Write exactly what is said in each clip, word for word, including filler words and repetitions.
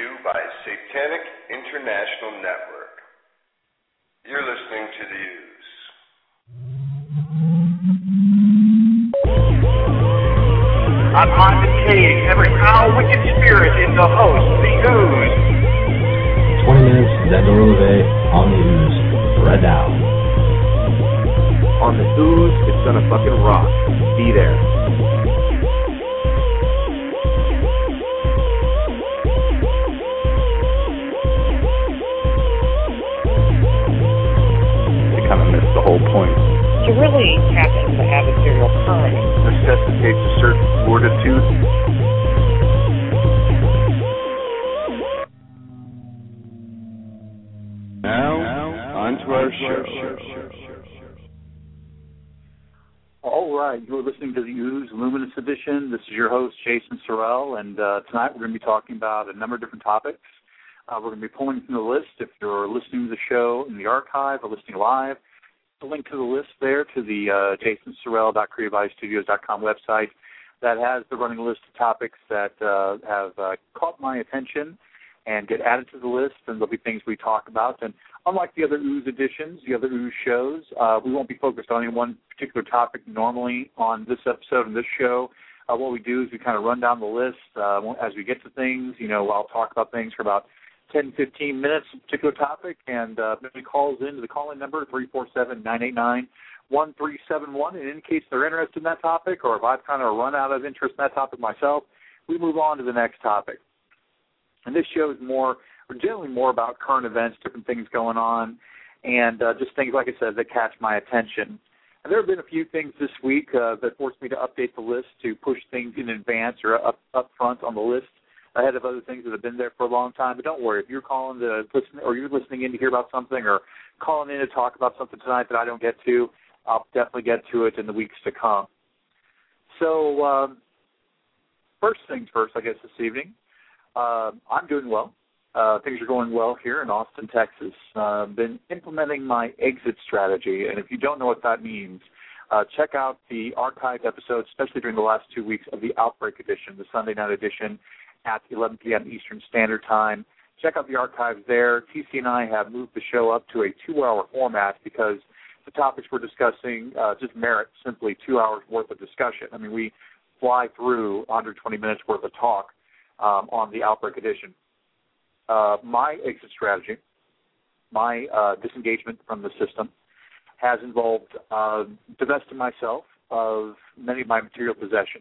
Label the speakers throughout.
Speaker 1: you by Satanic International Network. You're listening to The Ooze.
Speaker 2: I'm advocating every foul, wicked spirit in the host, The Ooze.
Speaker 3: twenty minutes, Zed Dorleve on The Ooze. Right now.
Speaker 4: On The Ooze, it's gonna fucking rock. Be there. Kind of missed the whole point.
Speaker 5: To really tap into the adversarial current
Speaker 4: Necessitates a certain fortitude.
Speaker 1: Now, on to our show.
Speaker 6: All right, you're listening to the Ooze Luminous Edition. This is your host, Jason Sorrell, and uh, tonight we're going to be talking about a number of different topics. Uh, we're going to be pulling from the list. If you're listening to the show in the archive or listening live, the link to the list there to the uh, jason sorrell dot creative eye studios dot com website that has the running list of topics that uh, have uh, caught my attention and get added to the list, and there'll be things we talk about. And unlike the other Ooze editions, the other Ooze shows, uh, we won't be focused on any one particular topic normally on this episode and this show. Uh, what we do is we kind of run down the list uh, as we get to things. You know, I'll talk about things for about ten, fifteen minutes, a particular topic, and uh, maybe calls in to the call-in number, three four seven, nine eight nine, one three seven one, and in case they're interested in that topic, or if I've kind of run out of interest in that topic myself, we move on to the next topic. And this show is more, or generally more about current events, different things going on, and uh, just things, like I said, that catch my attention. And there have been a few things this week uh, that forced me to update the list to push things in advance or up, up front on the list ahead of other things that have been there for a long time. But don't worry, if you're calling to listen, or you're listening in to hear about something, or calling in to talk about something tonight that I don't get to, I'll definitely get to it in the weeks to come. So um, first things first, I guess, this evening, uh, I'm doing well. Uh, things are going well here in Austin, Texas. I've uh, been implementing my exit strategy, and if you don't know what that means, uh, check out the archived episodes, especially during the last two weeks of the Outbreak edition, the Sunday night edition, at eleven p.m. Eastern Standard Time. Check out the archives there. T C and I have moved the show up to a two-hour format because the topics we're discussing uh, just merit simply two hours worth of discussion. I mean, we fly through one hundred twenty minutes worth of talk um, on the Outbreak edition. Uh, my exit strategy, my uh, disengagement from the system, has involved uh, divesting myself of many of my material possessions.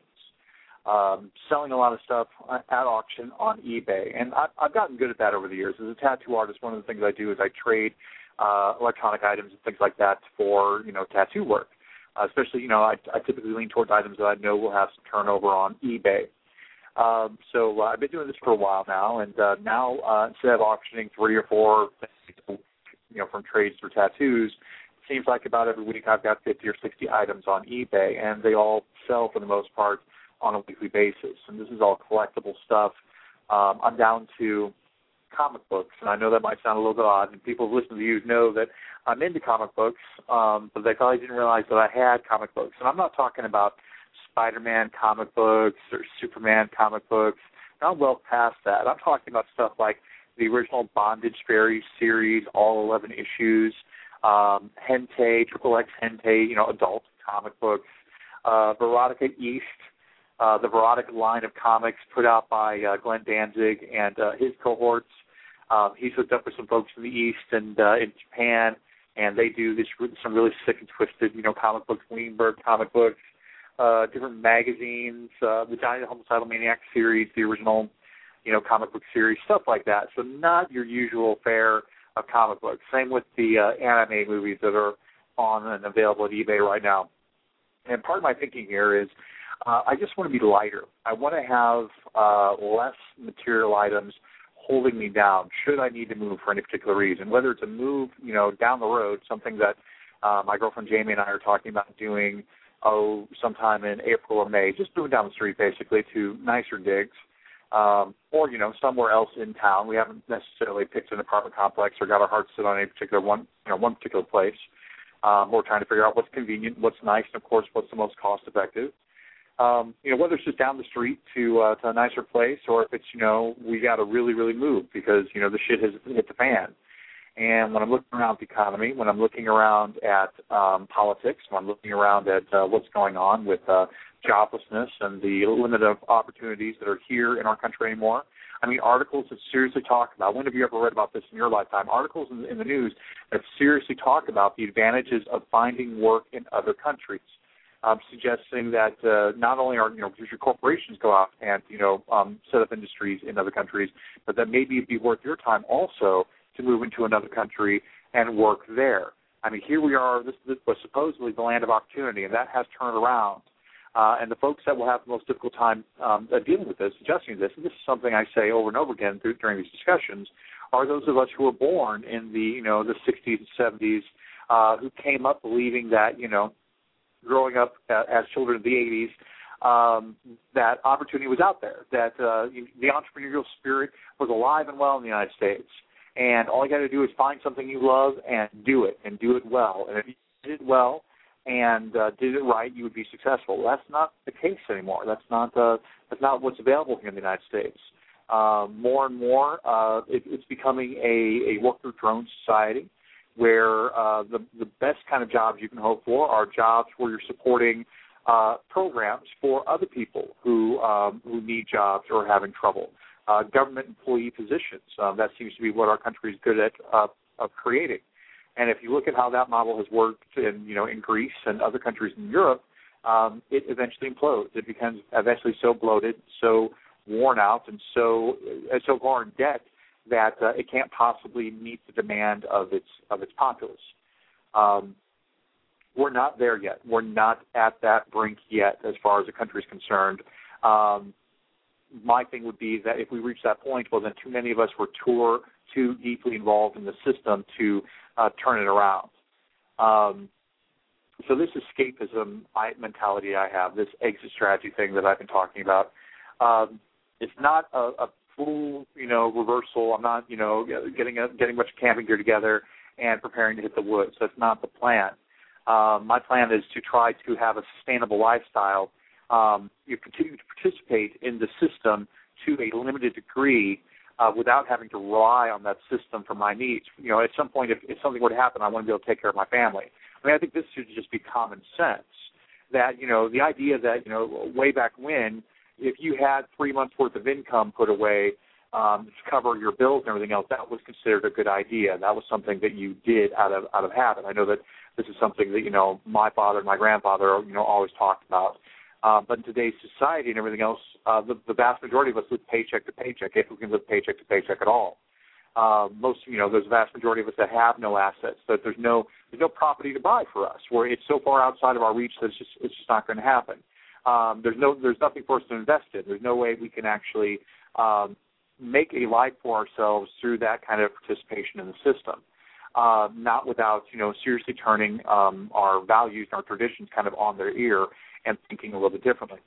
Speaker 6: Um, selling a lot of stuff at auction on eBay. And I've, I've gotten good at that over the years. As a tattoo artist, one of the things I do is I trade uh, electronic items and things like that for, you know, tattoo work. Uh, especially, you know, I, I typically lean towards items that I know will have some turnover on eBay. Um, so uh, I've been doing this for a while now, and uh, now uh, instead of auctioning three or four, you know, from trades for tattoos, it seems like about every week I've got fifty or sixty items on eBay, and they all sell for the most part on a weekly basis. And this is all collectible stuff. Um, I'm down to comic books, and I know that might sound a little bit odd, and people who listen to you know that I'm into comic books, um, but they probably didn't realize that I had comic books. And I'm not talking about Spider-Man comic books or Superman comic books. I'm well past that. I'm talking about stuff like the original Bondage Fairy series, all eleven issues, um, Hentai, Triple X Hentai, you know, adult comic books, uh, Veronica East, uh, the Veronica line of comics put out by uh, Glenn Danzig and uh, his cohorts. Um, he's hooked up with some folks in the East and uh, in Japan, and they do this some really sick and twisted, you know, comic books, Weinberg comic books, uh, different magazines, uh, the Giant Homicidal Maniac series, the original, you know, comic book series, stuff like that. So not your usual fare of comic books. Same with the uh, anime movies that are on and available at eBay right now. And part of my thinking here is uh, I just want to be lighter. I want to have uh, less material items holding me down should I need to move for any particular reason, whether it's a move, you know, down the road, something that uh, my girlfriend Jamie and I are talking about doing, oh, sometime in April or May, just moving down the street basically to nicer digs, um, or, you know, somewhere else in town. We haven't necessarily picked an apartment complex or got our hearts set on a particular one, you know, one particular place. Um, we're trying to figure out what's convenient, what's nice, and, of course, what's the most cost-effective. Um, you know, whether it's just down the street to uh, to a nicer place, or if it's, you know, we got to really, really move because, you know, the shit has hit the fan. And when I'm looking around the economy, when I'm looking around at um, politics, when I'm looking around at uh, what's going on with uh, joblessness and the limit of opportunities that are here in our country anymore, I mean, articles that seriously talk about, when have you ever read about this in your lifetime? Articles in, in the news that seriously talk about the advantages of finding work in other countries, um, suggesting that uh, not only are, you know, your corporations go out and, you know, um, set up industries in other countries, but that maybe it'd be worth your time also to move into another country and work there. I mean, here we are, this, this was supposedly the land of opportunity, and that has turned around. Uh, and the folks that will have the most difficult time um, uh, dealing with this, adjusting this, and this is something I say over and over again through, during these discussions, are those of us who were born in the, you know, the sixties and seventies, uh, who came up believing that, you know, growing up uh, as children of the eighties, um, that opportunity was out there, that uh, the entrepreneurial spirit was alive and well in the United States. And all you got to do is find something you love and do it, and do it well. And if you did it well and uh, did it right, you would be successful. Well, that's not the case anymore. That's not uh, that's not what's available here in the United States. Uh, more and more, uh, it, it's becoming a, a work-through-drone society where uh, the, the best kind of jobs you can hope for are jobs where you're supporting uh, programs for other people who um, who need jobs or are having trouble. Uh, government employee positions. Um, that seems to be what our country is good at uh, of creating. And if you look at how that model has worked in, you know, in Greece and other countries in Europe, um, it eventually implodes. It becomes eventually so bloated, so worn out, and so uh, so far in debt that uh, it can't possibly meet the demand of its of its populace. Um, we're not there yet. We're not at that brink yet, as far as the country is concerned. Um, My thing would be that if we reach that point, well, then too many of us were too, too deeply involved in the system to uh, turn it around. Um, so this escapism mentality I have, this exit strategy thing that I've been talking about, um, it's not a, a full, you know, reversal. I'm not, you know, getting a, getting a bunch of camping gear together and preparing to hit the woods. That's not the plan. Um, my plan is to try to have a sustainable lifestyle. Um, you continue to participate in the system to a limited degree uh, without having to rely on that system for my needs. You know, at some point, if, if something were to happen, I want to be able to take care of my family. I mean, I think this should just be common sense. That, you know, the idea that, you know, way back when, if you had three months' worth of income put away um, to cover your bills and everything else, that was considered a good idea. That was something that you did out of out of habit. I know that this is something that, you know, my father and my grandfather, you know, always talked about. Uh, but in today's society and everything else, uh, the, the vast majority of us live paycheck to paycheck, if we can live paycheck to paycheck at all. Uh, most, you know, there's a vast majority of us that have no assets, that there's no there's no property to buy for us, where it's so far outside of our reach that it's just it's just not going to happen. Um, there's no there's nothing for us to invest in. There's no way we can actually um, make a life for ourselves through that kind of participation in the system. Uh, not without, you know, seriously turning um, our values and our traditions kind of on their ear and thinking a little bit differently.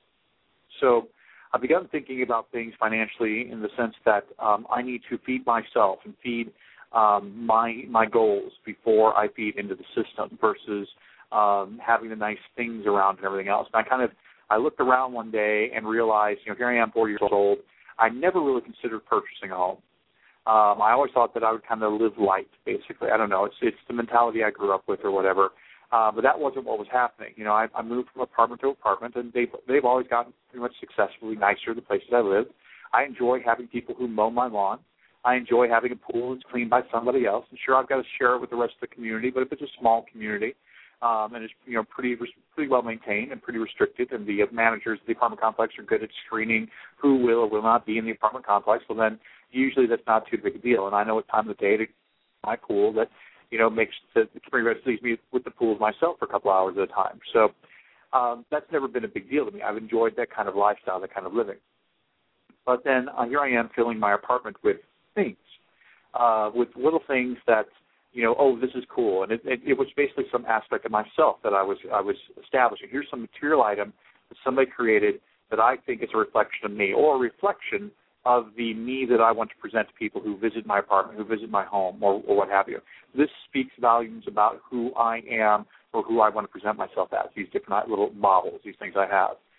Speaker 6: So I've begun thinking about things financially in the sense that um, I need to feed myself and feed um, my my goals before I feed into the system versus um, having the nice things around and everything else. And I kind of, I looked around one day and realized, you know, here I am, forty years old. I never really considered purchasing a home. Um, I always thought that I would kind of live light, basically. I don't know. It's it's the mentality I grew up with or whatever. Uh, but that wasn't what was happening. You know, I, I moved from apartment to apartment, and they've, they've always gotten pretty much successfully nicer the places I live. I enjoy having people who mow my lawn. I enjoy having a pool that's cleaned by somebody else. And sure, I've got to share it with the rest of the community, but if it's a small community um, and it's, you know, pretty pretty well maintained and pretty restricted, and the managers of the apartment complex are good at screening who will or will not be in the apartment complex, well, then usually that's not too big a deal. And I know what time of the day to my pool that, you know, makes the, the community leaves me with the pool myself for a couple hours at a time. So um, that's never been a big deal to me. I've enjoyed that kind of lifestyle, that kind of living. But then uh, here I am filling my apartment with things, uh, with little things that, you know, oh, this is cool. And it, it, it was basically some aspect of myself that I was I was establishing. Here's some material item that somebody created that I think is a reflection of me, or a reflection of the me that I want to present to people who visit my apartment, who visit my home, or, or what have you. This speaks volumes about who I am or who I want to present myself as, these different little models, these things I have.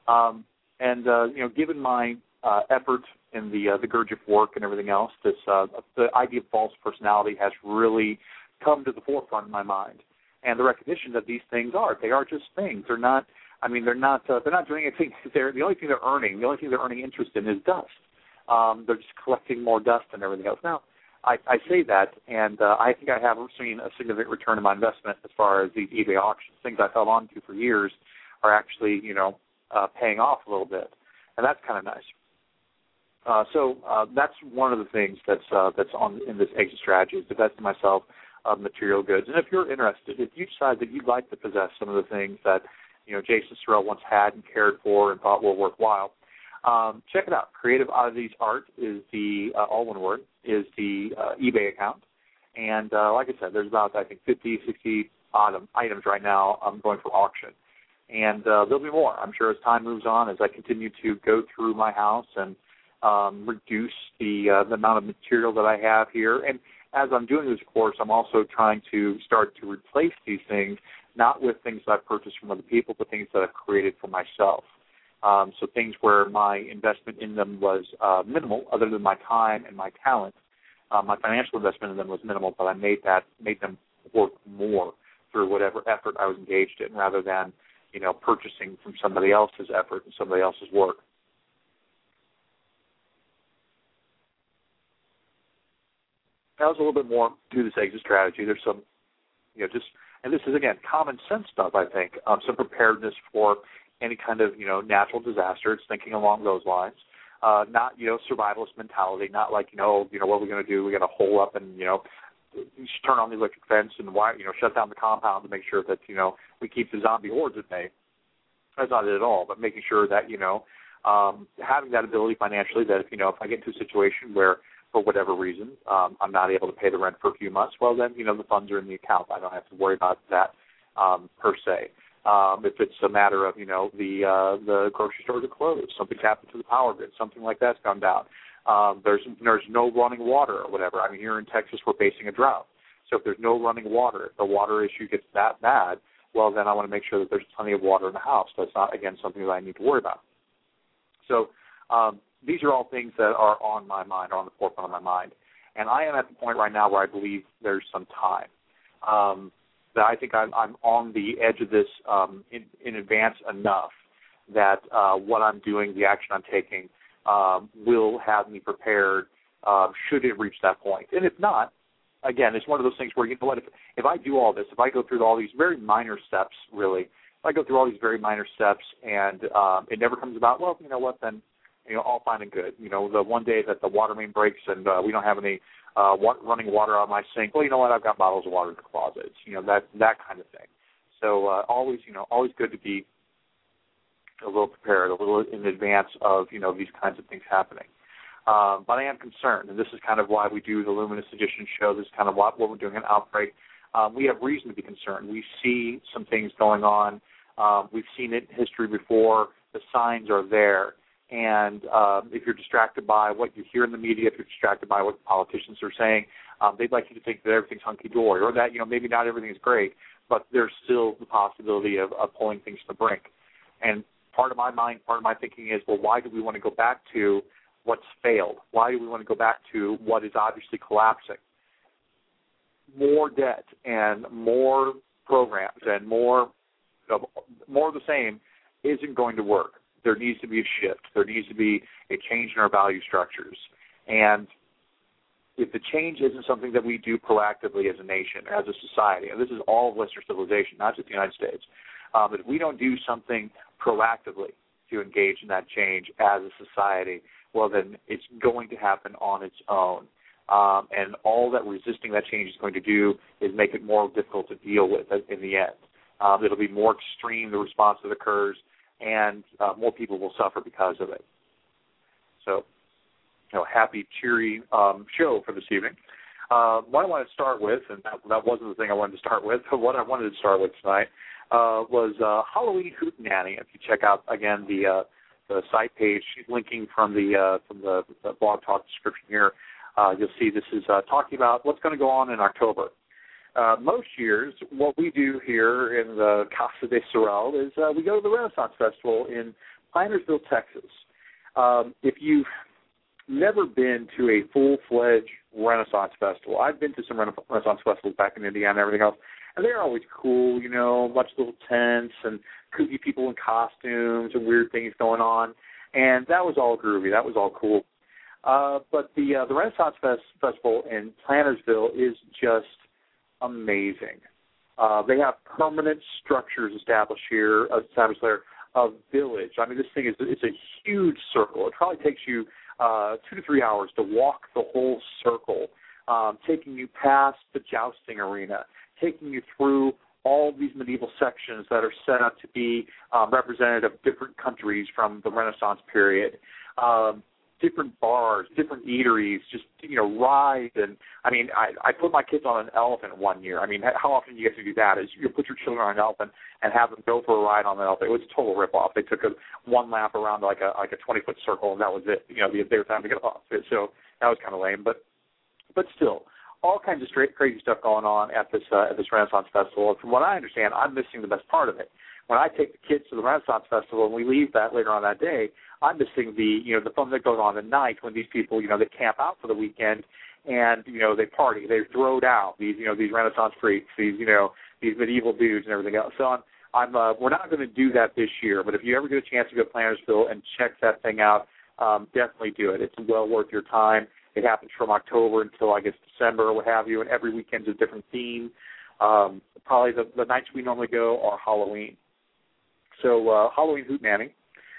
Speaker 6: Um, and, uh, you know, given my uh, effort in the, uh, the Gurdjieff work and everything else, this uh, the idea of false personality has really come to the forefront in my mind. And the recognition that these things are, they are just things. They're not, I mean, they're not, uh, they're not doing anything. They're, the only thing they're earning, the only thing they're earning interest in is dust. Um, they're just collecting more dust and everything else. Now, I, I say that, and uh, I think I have seen a significant return on my investment as far as these eBay auctions. Things I've held on to for years are actually, you know, uh, paying off a little bit, and that's kind of nice. Uh, so uh, that's one of the things that's uh, that's on in this exit strategy is divesting myself of material goods. And if you're interested, if you decide that you'd like to possess some of the things that, you know, Jason Sorrell once had and cared for and thought were worthwhile, um, check it out. Creative Oddities Art is the, uh, all one word, is the uh, eBay account. And uh, like I said, there's about, I think, fifty, sixty odd items right now I'm going for auction. And uh, there'll be more, I'm sure, as time moves on, as I continue to go through my house and um, reduce the, uh, the amount of material that I have here. And as I'm doing this course, I'm also trying to start to replace these things, not with things that I've purchased from other people, but things that I've created for myself. Um, so things where my investment in them was uh, minimal, other than my time and my talent. Uh, my financial investment in them was minimal, but I made that made them work more through whatever effort I was engaged in, rather than, you know, purchasing from somebody else's effort and somebody else's work. That was a little bit more to this exit strategy. There's some, you know, just, and this is, again, common sense stuff, I think, um, some preparedness for any kind of, you know, natural disaster. It's thinking along those lines. Uh, not, you know, survivalist mentality, not like, you know, you know, what are we going to do? We got to hole up and, you know, turn on the electric fence and, wire, you know, shut down the compound to make sure that, you know, we keep the zombie hordes at bay. That's not it at all, but making sure that, you know, um, having that ability financially that, if, you know, if I get into a situation where, for whatever reason, um, I'm not able to pay the rent for a few months, well, then, you know, the funds are in the account. I don't have to worry about that um, per se. Um, if it's a matter of, you know, the uh, the grocery stores are closed, something's happened to the power grid, something like that's gone down. Um, there's there's no running water or whatever. I mean, here in Texas, we're facing a drought. So if there's no running water, if the water issue gets that bad, well, then I want to make sure that there's plenty of water in the house. That's not, again, something that I need to worry about. So um, these are all things that are on my mind, are on the forefront of my mind. And I am at the point right now where I believe there's some time. Um, that I think I'm, I'm on the edge of this um, in, in advance enough that uh, what I'm doing, the action I'm taking, um, will have me prepared uh, should it reach that point. And if not, again, it's one of those things where, you know what, if, if I do all this, if I go through all these very minor steps, really, if I go through all these very minor steps and um, it never comes about, well, you know what, then, you know, all fine and good. You know, the one day that the water main breaks and uh, we don't have any uh, water, running water out of my sink, well, you know what, I've got bottles of water in the closet. You know, that that kind of thing. So uh, always, you know, always good to be a little prepared, a little in advance of, you know, these kinds of things happening. Um, but I am concerned, and this is kind of why we do the Luminous Edition show. This is kind of what, what we're doing in Outbreak. Um, we have reason to be concerned. We see some things going on. Um, we've seen it in history before. The signs are there. And um, if you're distracted by what you hear in the media, if you're distracted by what politicians are saying, um, they'd like you to think that everything's hunky-dory, or that, you know, maybe not everything is great, but there's still the possibility of, of pulling things to the brink. And part of my mind, part of my thinking is, well, why do we want to go back to what's failed? Why do we want to go back to what is obviously collapsing? More debt and more programs and more, you know, more of the same isn't going to work. There needs to be a shift. There needs to be a change in our value structures. And if the change isn't something that we do proactively as a nation, as a society, and this is all of Western civilization, not just the United States, um, but if we don't do something proactively to engage in that change as a society, well, then it's going to happen on its own. Um, and all that resisting that change is going to do is make it more difficult to deal with in the end. Um, it'll be more extreme, the response that occurs, and uh, more people will suffer because of it. So, you know, happy, cheery um, show for this evening. Uh, what I want to start with, and that, that wasn't the thing I wanted to start with, but what I wanted to start with tonight uh, was uh, Halloween Hootenanny. If you check out, again, the uh, the site page, linking from the uh, from the, the blog talk description here, uh, you'll see this is uh, talking about what's going to go on in October. Uh, most years, what we do here in the Casa de Sorrel is uh, we go to the Renaissance Festival in Plantersville, Texas. Um, if you've never been to a full-fledged Renaissance festival, I've been to some Renaissance festivals back in Indiana and everything else, and they're always cool, you know, bunch of little tents and kooky people in costumes and weird things going on, and that was all groovy. That was all cool. Uh, but the uh, the Renaissance Fest, Festival in Plantersville is just amazing. Uh, they have permanent structures established here, established there, a village. I mean, this thing is it's a huge circle. It probably takes you uh, two to three hours to walk the whole circle, um, taking you past the jousting arena, taking you through all these medieval sections that are set up to be um, representative of different countries from the Renaissance period. Um, different bars, different eateries, just, you know, rides. And, I mean, I, I put my kids on an elephant one year. I mean, how often do you get to do that? Is you put your children on an elephant and have them go for a ride on the elephant. It was a total rip-off. They took a one lap around like a like a twenty-foot circle, and that was it. You know, they were time to get off it. So that was kind of lame. But but still, all kinds of straight crazy stuff going on at this uh, at this Renaissance Festival. And from what I understand, I'm missing the best part of it. When I take the kids to the Renaissance Festival and we leave that later on that day, I'm missing the, you know, the fun that goes on at night when these people, you know, they camp out for the weekend and, you know, they party. They throw down these, you know, these Renaissance freaks, these, you know, these medieval dudes and everything else. So I'm, I'm uh, we're not going to do that this year, but if you ever get a chance to go to Plantersville and check that thing out, um, definitely do it. It's well worth your time. It happens from October until, I guess, December or what have you, and every weekend's a different theme. Um, probably the, the nights we normally go are Halloween. So uh, Halloween hootenanny.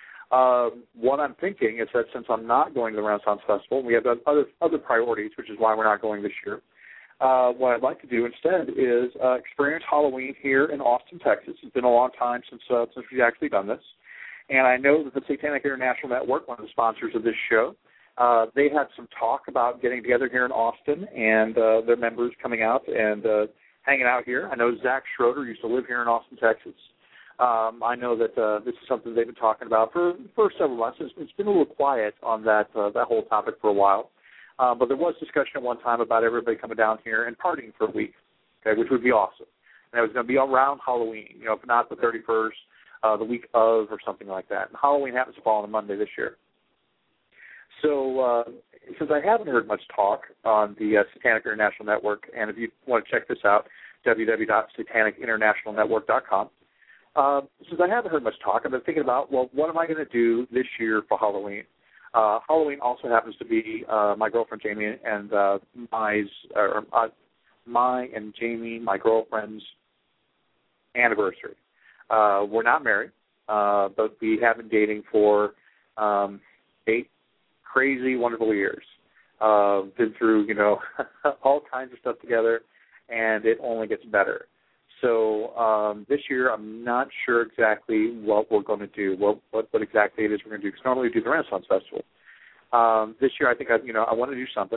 Speaker 6: Um, what I'm thinking is that since I'm not going to the Renaissance Festival, and we have other other priorities, which is why we're not going this year, uh, what I'd like to do instead is uh, experience Halloween here in Austin, Texas. It's been a long time since uh, since we've actually done this. And I know that the Satanic International Network, one of the sponsors of this show, uh, they had some talk about getting together here in Austin and uh, their members coming out and uh, hanging out here. I know Zach Schroeder used to live here in Austin, Texas. Um, I know that uh, this is something they've been talking about for, for several months. It's, it's been a little quiet on that uh, that whole topic for a while. Uh, but there was discussion at one time about everybody coming down here and partying for a week, okay, which would be awesome. And it was going to be around Halloween, you know, if not the thirty-first, uh, the week of or something like that. And Halloween happens to fall on a Monday this year. So uh, since I haven't heard much talk on the uh, Satanic International Network, and if you want to check this out, w w w dot satanic international network dot com. Uh, since I haven't heard much talk, I've been thinking about, well, what am I going to do this year for Halloween? Uh, Halloween also happens to be uh, my girlfriend Jamie and uh, my, or, uh, my and Jamie, my girlfriend's anniversary. Uh, we're not married, uh, but we have been dating for um, eight crazy, wonderful years. Uh, been through, you know, all kinds of stuff together, and it only gets better. So um, this year, I'm not sure exactly what we're going to do, what, what what exactly it is we're going to do. Because normally we do the Renaissance Festival. Um, this year, I think I, you know I want to do something.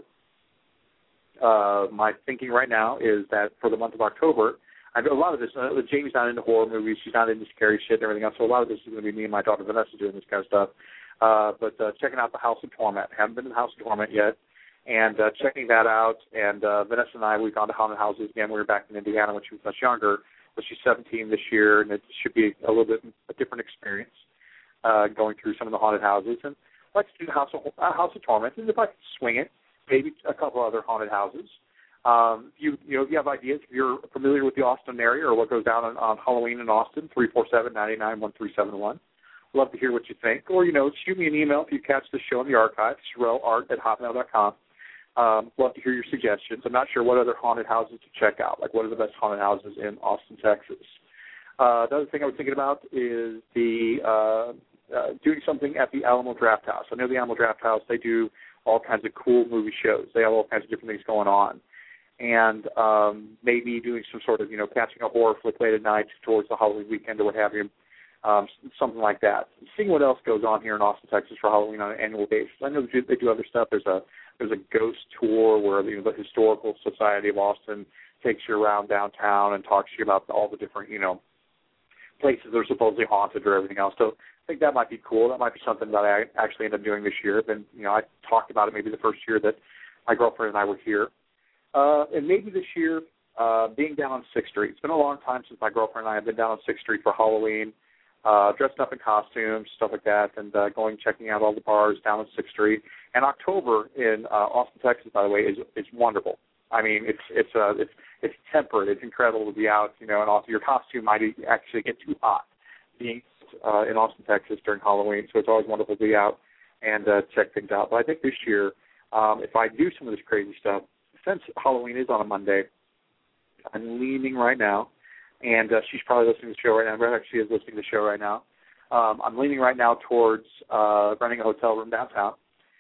Speaker 6: Uh, my thinking right now is that for the month of October, I know a lot of this. Uh, Jamie's not into horror movies; she's not into scary shit and everything else. So a lot of this is going to be me and my daughter Vanessa doing this kind of stuff. Uh, but uh, checking out the House of Torment. I haven't been to the House of Torment yet. And uh, checking that out, and uh, Vanessa and I, we've gone to haunted houses again. We were back in Indiana when she was much younger, but she's seventeen this year, and it should be a little bit a different experience uh, going through some of the haunted houses. And let's do the House of, uh, House of Torment, and if I can swing it, maybe a couple other haunted houses. Um, if you you know if you have ideas, if you're familiar with the Austin area or what goes down on, on Halloween in Austin, three four seven, nine nine, one three seven one. Love to hear what you think, or you know, shoot me an email if you catch the show in the archive, Sherelle Art at hotmail dot com. Um, love to hear your suggestions. I'm not sure what other haunted houses to check out, like what are the best haunted houses in Austin, Texas. Uh, the other thing I was thinking about is the uh, uh, doing something at the Alamo Draft House. I know the Alamo Draft House, they do all kinds of cool movie shows. They have all kinds of different things going on. And um, maybe doing some sort of, you know, catching a horror flick late at night towards the Halloween weekend or what have you, um, something like that. Seeing what else goes on here in Austin, Texas for Halloween on an annual basis. I know they do other stuff. There's a There's a ghost tour where you know, the Historical Society of Austin takes you around downtown and talks to you about all the different, you know, places that are supposedly haunted or everything else. So I think that might be cool. That might be something that I actually end up doing this year. And, you know, I talked about it maybe the first year that my girlfriend and I were here. Uh, and maybe this year, uh, being down on sixth Street. It's been a long time since my girlfriend and I have been down on sixth Street for Halloween.
Speaker 7: uh, dressing up in costumes, stuff like that, and uh, going checking out all the bars down on sixth Street. And October in uh, Austin, Texas, by the way, is is wonderful. I mean, it's it's uh, it's it's temperate. It's incredible to be out, you know, and also your costume might actually get too hot being uh, in Austin, Texas during Halloween. So it's always wonderful to be out and uh, check things out. But I think this year, um, if I do some of this crazy stuff, since Halloween is on a Monday, I'm leaning right now, and uh, she's probably listening to the show right now. Brett actually is listening to the show right now. Um, I'm leaning right now towards uh, renting a hotel room downtown.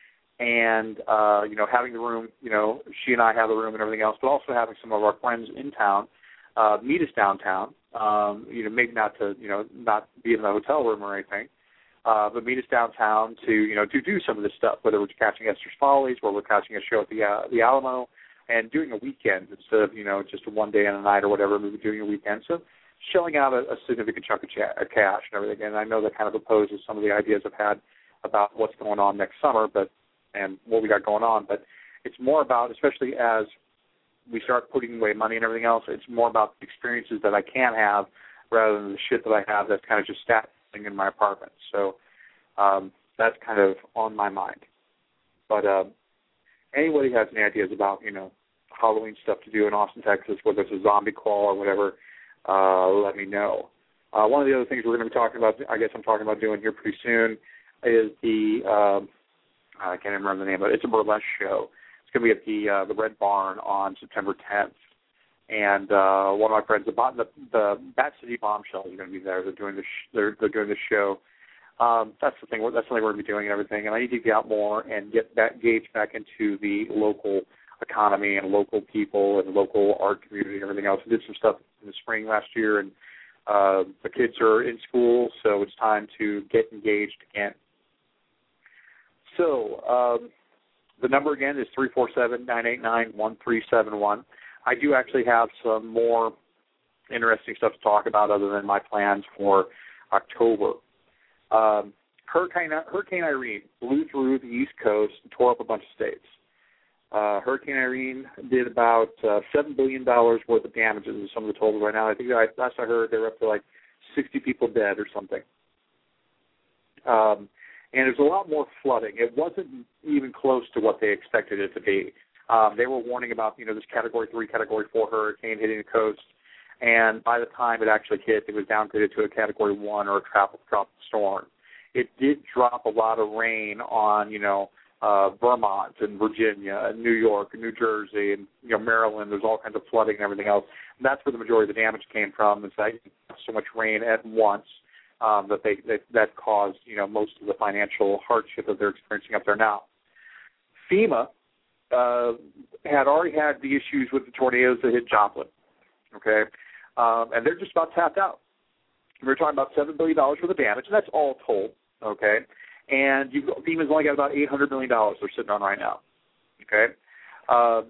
Speaker 7: And, uh, you know, having the room, you know, she and I have the room and everything else, but also having some of our friends in town uh, meet us downtown, um, you know, maybe not to, you know, not be in the hotel room or anything, uh, but meet us downtown to, you know, to do some of this stuff, whether we're catching Esther's Follies, where we're catching a show at the uh, the Alamo, and doing a weekend instead of, you know, just a one day and a night or whatever, maybe doing a weekend. So shelling out a, a significant chunk of cha- cash and everything. And I know that kind of opposes some of the ideas I've had about what's going on next summer, but and what we got going on, but it's more about, especially as we start putting away money and everything else, it's more about the experiences that I can have rather than the shit that I have that's kind of just sitting in my apartment. So um, that's kind of on my mind. But uh, anybody has any ideas about, you know, Halloween stuff to do in Austin, Texas, whether it's a zombie crawl or whatever, uh, let me know. Uh, one of the other things we're going to be talking about, I guess I'm talking about doing here pretty soon, is the um, I can't even remember the name of it. It's a burlesque show. It's going to be at the uh, the Red Barn on September tenth. And uh, one of my friends, the, the, the Bat City Bombshells, are going to be there. They're doing the sh- they're they're doing the show. Um, that's the thing. That's something we're going to be doing and everything. And I need to get out more and get that gauge back into the local economy and local people and local art community and everything else. I did some stuff in the spring last year, and uh, the kids are in school, so it's time to get engaged again. So um, the number again is three four seven, nine eight nine, one three seven one. I do actually have some more interesting stuff to talk about other than my plans for October. Um, Hurricane, Hurricane Irene blew through the East Coast and tore up a bunch of states. Uh, Hurricane Irene did about uh, seven billion dollars worth of damages, is some of the totals right now. I think I, last I heard they were up to like sixty people dead or something. Um And there's a lot more flooding. It wasn't even close to what they expected it to be. Um, they were warning about, you know, this Category three, Category four hurricane hitting the coast, and by the time it actually hit, it was downgraded to a Category one or a tropical tropical storm. It did drop a lot of rain on, you know, uh, Vermont and Virginia and New York and New Jersey and, you know, Maryland. There's all kinds of flooding and everything else. And that's where the majority of the damage came from, is that so much rain at once. Um, that they that, that caused, you know, most of the financial hardship that they're experiencing up there now. FEMA uh, had already had the issues with the tornadoes that hit Joplin, okay, um, and they're just about tapped out. We're talking about seven billion dollars worth of damage, and that's all told, okay, and you've, FEMA's only got about eight hundred million dollars they're sitting on right now, okay. Uh,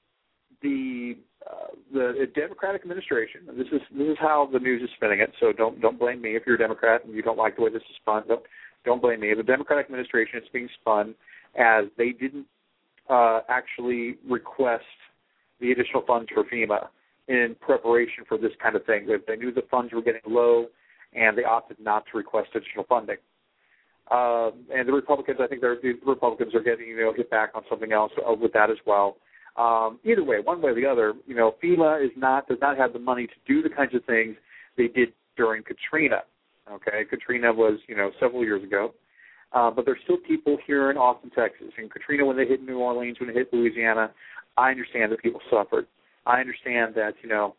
Speaker 7: the Uh, the Democratic administration, this is this is how the news is spinning it, so don't don't blame me if you're a Democrat and you don't like the way this is spun. Don't, don't blame me. The Democratic administration is being spun as they didn't uh, actually request the additional funds for FEMA in preparation for this kind of thing. They, they knew the funds were getting low, and they opted not to request additional funding. Uh, and the Republicans, I think the Republicans are getting, you know, hit back on something else with that as well. Um, either way, one way or the other, you know, FEMA is not does not have the money to do the kinds of things they did during Katrina. Okay, Katrina was, you know, several years ago, uh, but there's still people here in Austin, Texas. And Katrina, when they hit New Orleans, when it hit Louisiana, I understand that people suffered. I understand that, you know,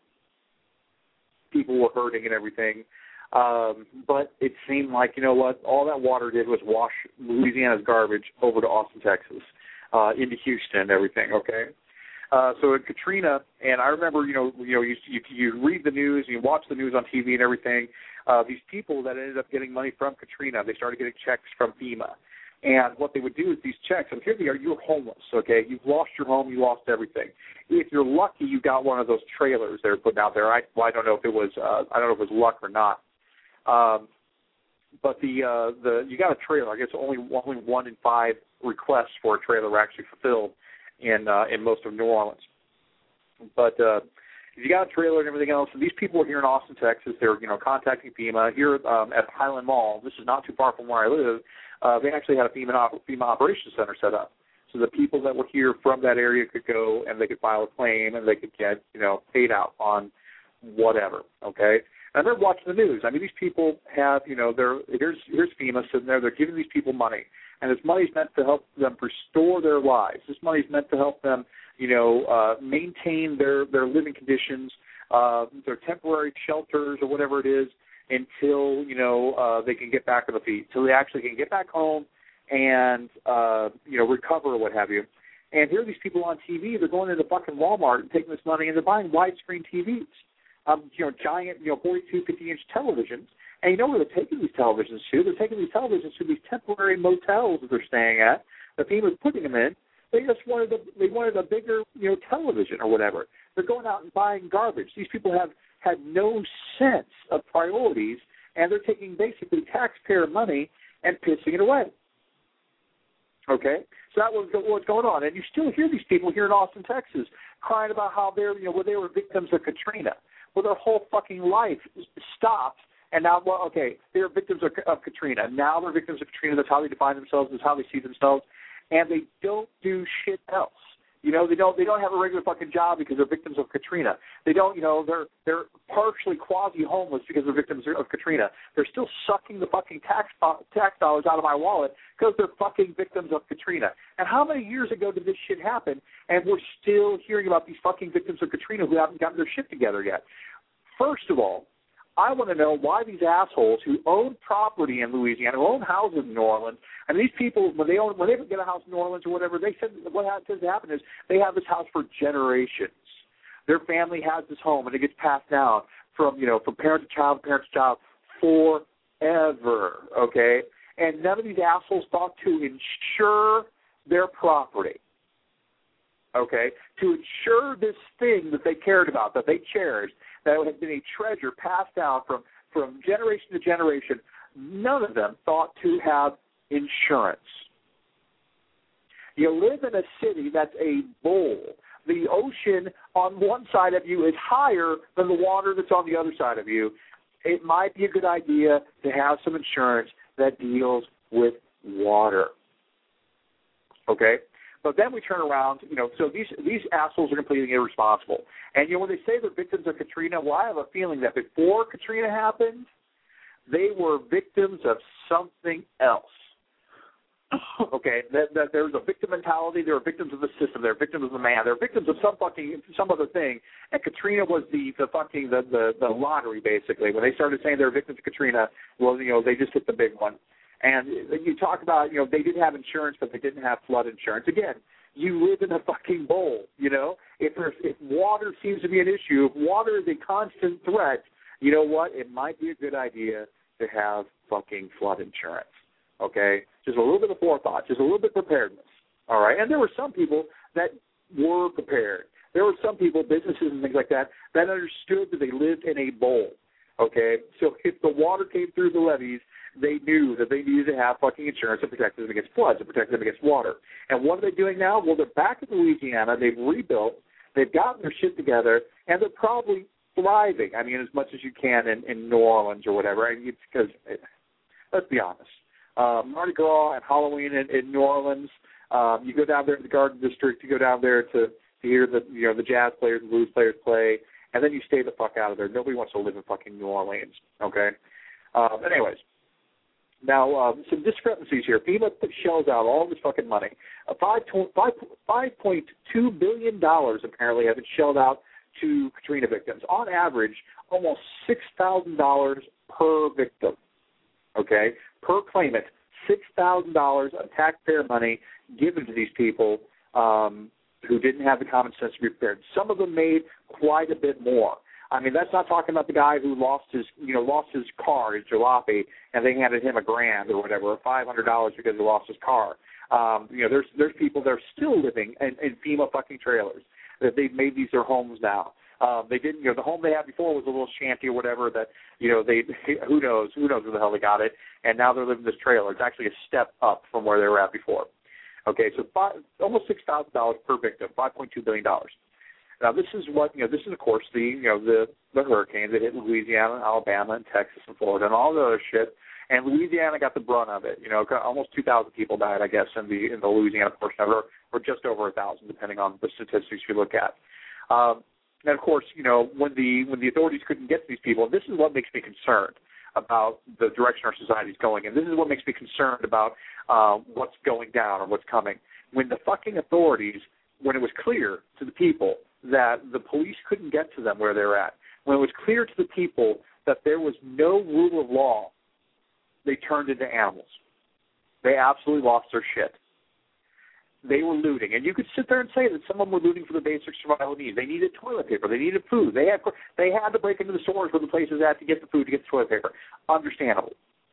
Speaker 7: people were hurting and everything. Um, but it seemed like, you know what, all that water did was wash Louisiana's garbage over to Austin, Texas, uh, into Houston and everything, okay? Uh, so in Katrina, and I remember, you know, you know, you, you you read the news, you watch the news on T V and everything. Uh, these people that ended up getting money from Katrina, they started getting checks from FEMA, and what they would do is these checks. And here they are, you're homeless, okay? You've lost your home, you lost everything. If you're lucky, you got one of those trailers they're putting out there. I well, I don't know if it was uh, I don't know if it was luck or not. Um, but the uh, the you got a trailer. I guess only only one in five requests for a trailer were actually fulfilled in uh, in most of New Orleans. But uh, You got a trailer and everything else, and these people are here in Austin, Texas. They're, you know, contacting FEMA here um, at Highland Mall. This is not too far from where I live. Uh, they actually had a FEMA, FEMA Operations Center set up. So the people that were here from that area could go and they could file a claim and they could get, you know, paid out on whatever, okay? And they're watching the news. I mean, these people have, you know, they're, here's, here's FEMA sitting there. They're giving these people money. And this money's meant to help them restore their lives. This money's meant to help them, you know, uh, maintain their, their living conditions, uh, their temporary shelters or whatever it is until, you know, uh, they can get back on the feet, until they actually can get back home and, uh, you know, recover or what have you. And here are these people on T V. They're going into fucking Walmart and taking this money and they're buying widescreen T Vs, um, you know, giant, you know, forty-two, fifty-inch televisions. And you know where they're taking these televisions to? They're taking these televisions to these temporary motels that they're staying at. The FEMA's putting them in. They just wanted a, they wanted a bigger, you know, television or whatever. They're going out and buying garbage. These people have had no sense of priorities, and they're taking basically taxpayer money and pissing it away. Okay, so that was what's going on, and you still hear these people here in Austin, Texas, crying about how they're, you know, well, they were victims of Katrina. Well, their whole fucking life stopped. And now, well, okay, they're victims of, of Katrina. Now they're victims of Katrina. That's how they define themselves. That's how they see themselves. And they don't do shit else. You know, they don't they don't have a regular fucking job because they're victims of Katrina. They don't, you know, they're they're partially quasi-homeless because they're victims of Katrina. They're still sucking the fucking tax tax dollars out of my wallet because they're fucking victims of Katrina. And how many years ago did this shit happen? And we're still hearing about these fucking victims of Katrina who haven't gotten their shit together yet. First of all, I want to know why these assholes who own property in Louisiana, who own houses in New Orleans, and these people, when they own, when they get a house in New Orleans or whatever, they said what tends to happen is they have this house for generations. Their family has this home, and it gets passed down from, you know, from parent to child, parent to child, forever. Okay, and none of these assholes thought to insure their property. Okay, to insure this thing that they cared about, that they cherished, that had been a treasure passed down from, from generation to generation. None of them thought to have insurance. You live in a city that's a bowl. The ocean on one side of you is higher than the water that's on the other side of you. It might be a good idea to have some insurance that deals with water. Okay? But then we turn around, you know, so these these assholes are completely irresponsible. And, you know, when they say they're victims of Katrina, well, I have a feeling that before Katrina happened, they were victims of something else. Okay, that, that there was a victim mentality. They were victims of the system. They were victims of the man. They were victims of some fucking, some other thing. And Katrina was the, the fucking, the, the, the lottery, basically. When they started saying they were victims of Katrina, well, you know, they just hit the big one. And you talk about, you know, they did have insurance, but they didn't have flood insurance. Again, you live in a fucking bowl, you know. If there's, if water seems to be an issue, if water is a constant threat, you know what? It might be a good idea to have fucking flood insurance, okay? Just a little bit of forethought, just a little bit of preparedness, all right? And there were some people that were prepared. There were some people, businesses and things like that, that understood that they lived in a bowl, okay? So if the water came through the levees, they knew that they needed to have fucking insurance to protect them against floods, to protect them against water. And what are they doing now? Well, they're back in Louisiana. They've rebuilt. They've gotten their shit together, and they're probably thriving. I mean, as much as you can in, in New Orleans or whatever. I mean, it's because, let's be honest, uh, Mardi Gras and Halloween in, in New Orleans, um, you go down there to the Garden District, you go down there to, to hear the, you know, the jazz players and blues players play, and then you stay the fuck out of there. Nobody wants to live in fucking New Orleans, okay? Uh, but anyways. Now, uh, some discrepancies here. FEMA shells out all this fucking money. Uh, five point two billion dollars apparently have been shelled out to Katrina victims. On average, almost six thousand dollars per victim, okay, per claimant, six thousand dollars of taxpayer money given to these people um, who didn't have the common sense to be prepared. Some of them made quite a bit more. I mean, that's not talking about the guy who lost his, you know, lost his car, his jalopy, and they handed him a grand or whatever, or five hundred dollars because he lost his car. Um, you know, there's there's people that are still living in, in FEMA fucking trailers. That they've made these their homes now. Um, they didn't, you know, the home they had before was a little shanty or whatever that, you know, they, who knows, who knows where the hell they got it, and now they're living in this trailer. It's actually a step up from where they were at before. Okay, so five, almost six thousand dollars per victim, five point two billion dollars. Now, this is what, you know, this is, of course, the, you know, the, the hurricanes that hit Louisiana, Alabama, and Texas, and Florida, and all the other shit. And Louisiana got the brunt of it. You know, almost two thousand people died, I guess, in the in the Louisiana portion of it, or, or just over one thousand, depending on the statistics you look at. Um, and, of course, you know, when the when the authorities couldn't get to these people, this is what makes me concerned about the direction our society is going, and this is what makes me concerned about uh, what's going down or what's coming. When the fucking authorities, when it was clear to the people that the police couldn't get to them where they're at, when it was clear to the people that there was no rule of law, they turned into animals. They absolutely lost their shit. They were looting. And you could sit there and say that some of them were looting for the basic survival needs. They needed toilet paper. They needed food. They had they had to break into the stores where the place was at to get the food, to get the toilet paper. Understandable.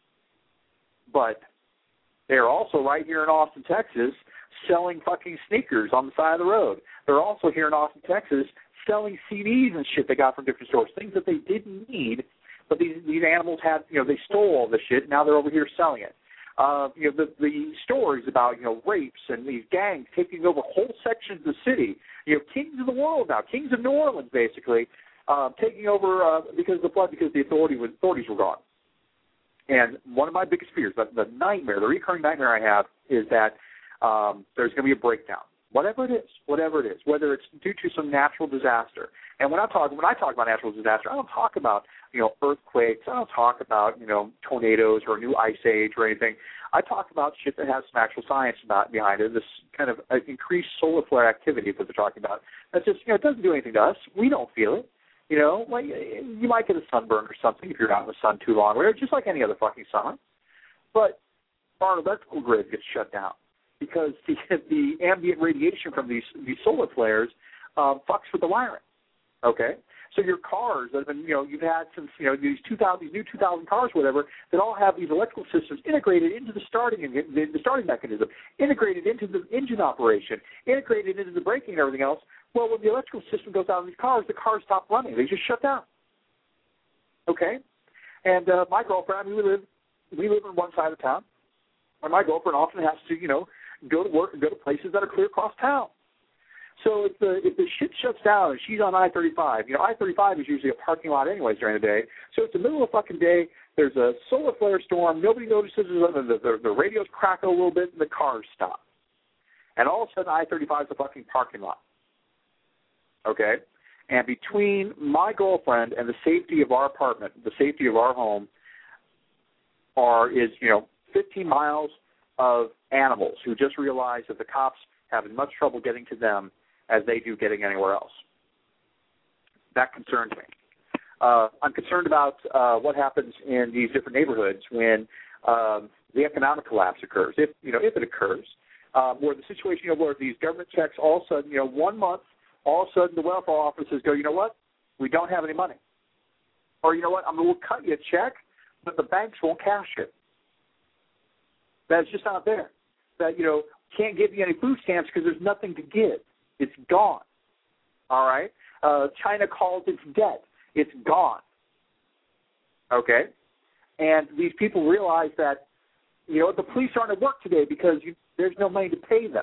Speaker 7: But they're also right here in Austin, Texas, selling fucking sneakers on the side of the road. They're also here in Austin, Texas, selling C Ds and shit they got from different stores, things that they didn't need, but these these animals had, you know, they stole all this shit. Now they're over here selling it. Uh, you know, the the stories about, you know, rapes and these gangs taking over whole sections of the city. You know, kings of the world now, kings of New Orleans, basically, uh, taking over uh, because of the flood, because the authority was, authorities were gone. And one of my biggest fears, the, the nightmare, the recurring nightmare I have, is that um, there's going to be a breakdown. Whatever it is, whatever it is, whether it's due to some natural disaster. And when I talk when I talk about natural disaster, I don't talk about, you know, earthquakes. I don't talk about, you know, tornadoes or a new ice age or anything. I talk about shit that has some actual science about behind it. This kind of uh, increased solar flare activity that they're talking about. That's just, you know, it doesn't do anything to us. We don't feel it. You know, like you might get a sunburn or something if you're out in the sun too long, or just like any other fucking summer. But our electrical grid gets shut down because the, the ambient radiation from these these solar flares um, fucks with the wiring. Okay, so your cars that have been, you know, you've had since, you know, these two thousand, these new two thousand cars, whatever, that all have these electrical systems integrated into the starting the, the starting mechanism, integrated into the engine operation, integrated into the braking and everything else. Well, when the electrical system goes out in these cars, the cars stop running; they just shut down. Okay, and uh, my girlfriend, I mean, we live we live on one side of town, and my girlfriend often has to, you know, go to work and go to places that are clear across town. So if the if the shit shuts down and she's on I thirty-five, you know, I thirty-five is usually a parking lot anyways during the day. So it's the middle of the fucking day. There's a solar flare storm. Nobody notices. The, the, the radios crackle a little bit, and the cars stop. And all of a sudden, I thirty-five is a fucking parking lot. Okay? And between my girlfriend and the safety of our apartment, the safety of our home, are is, you know, fifteen miles of animals who just realized that the cops have as much trouble getting to them as they do getting anywhere else. That concerns me. Uh, I'm concerned about uh, what happens in these different neighborhoods when um, the economic collapse occurs, if you know, if it occurs, uh, where the situation, you know, where these government checks all of a sudden, you know, one month, all of a sudden the welfare offices go, you know what, we don't have any money, or you know what, I'm going to cut you a check, but the banks won't cash it. That's just not there. That, you know, can't give you any food stamps because there's nothing to give. It's gone. All right? Uh, China calls its debt. It's gone. Okay? And these people realize that, you know, the police aren't at work today because you, there's no money to pay them.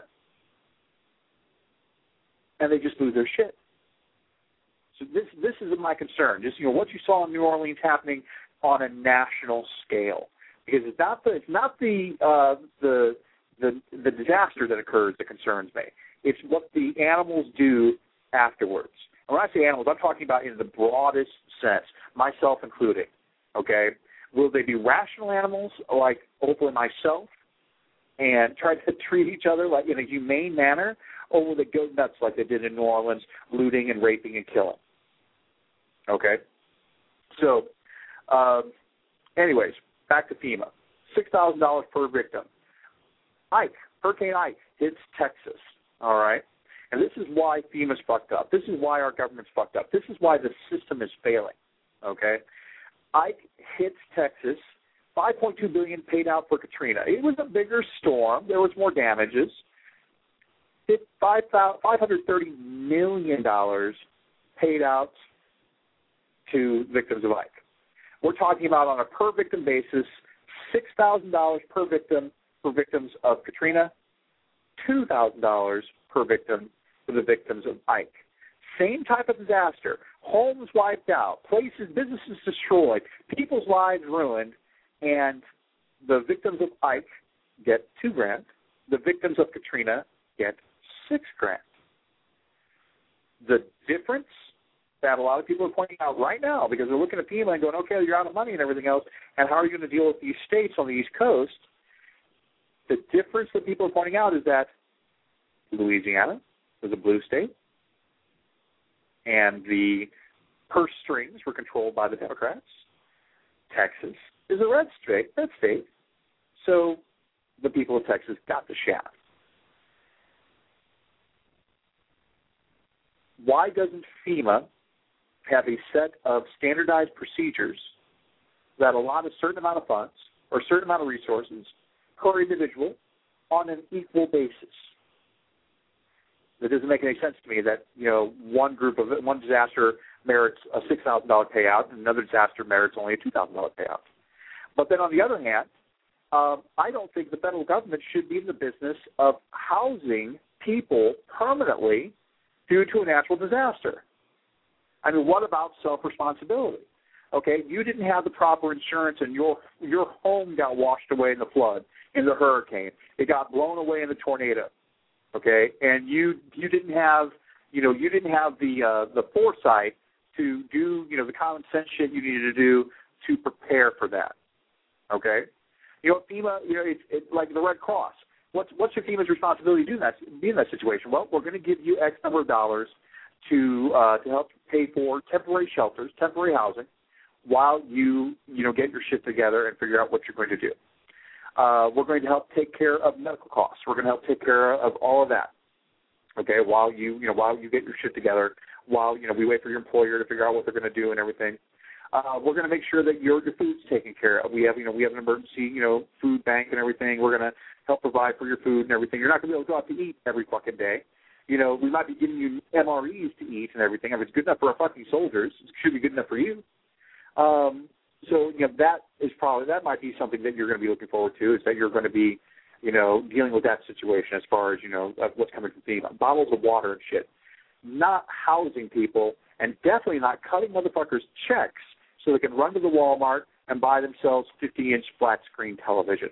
Speaker 7: And they just lose their shit. So this this is my concern. Just, you know, what you saw in New Orleans happening on a national scale. Because it's not the it's not the uh, the the the disaster that occurs that concerns me. It's what the animals do afterwards. And when I say animals, I'm talking about in the broadest sense, myself included. Okay, will they be rational animals like hopefully myself, and try to treat each other like in a humane manner, or will they go nuts like they did in New Orleans, looting and raping and killing? Okay, so, um, anyways. Back to FEMA, six thousand dollars per victim. Ike, Hurricane Ike hits Texas, all right? And this is why FEMA's fucked up. This is why our government's fucked up. This is why the system is failing, okay? Ike hits Texas, five point two billion dollars paid out for Katrina. It was a bigger storm. There was more damages. five hundred thirty million dollars paid out to victims of Ike. We're talking about on a per-victim basis, six thousand dollars per victim for victims of Katrina, two thousand dollars per victim for the victims of Ike. Same type of disaster. Homes wiped out, places, businesses destroyed, people's lives ruined, and the victims of Ike get two grand. The victims of Katrina get six grand. The difference that a lot of people are pointing out right now, because they're looking at FEMA and going, okay, you're out of money and everything else, and how are you going to deal with these states on the East Coast? The difference that people are pointing out is that Louisiana was a blue state, and the purse strings were controlled by the Democrats. Texas is a red state, red state, so the people of Texas got the shaft. Why doesn't FEMA have a set of standardized procedures that allot a certain amount of funds or a certain amount of resources per individual on an equal basis? It doesn't make any sense to me that, you know, one group of one disaster merits a six thousand dollars payout and another disaster merits only a two thousand dollars payout. But then on the other hand, um, I don't think the federal government should be in the business of housing people permanently due to a natural disaster. I mean, what about self-responsibility? Okay, you didn't have the proper insurance and your your home got washed away in the flood, in the hurricane. It got blown away in the tornado. Okay, and you you didn't have you know you didn't have the uh, the foresight to do you know the common sense shit you needed to do to prepare for that. Okay, you know FEMA, you know it's it, like the Red Cross. What's what's your FEMA's responsibility to do in that be in that situation? Well, we're going to give you X number of dollars to uh, to help pay for temporary shelters, temporary housing, while you you know get your shit together and figure out what you're going to do. Uh, we're going to help take care of medical costs. We're going to help take care of all of that. Okay, while you you know while you get your shit together, while you know we wait for your employer to figure out what they're going to do and everything. Uh, we're going to make sure that your your food's taken care of. We have you know we have an emergency you know food bank and everything. We're going to help provide for your food and everything. You're not going to be able to go out to eat every fucking day. You know, we might be giving you M R Es to eat and everything. If it's good enough for our fucking soldiers, it should be good enough for you. Um, so, you know, that is probably, that might be something that you're going to be looking forward to, is that you're going to be, you know, dealing with that situation as far as, you know, what's coming from FEMA. Bottles of water and shit. Not housing people, and definitely not cutting motherfuckers checks so they can run to the Walmart and buy themselves fifty-inch flat-screen televisions.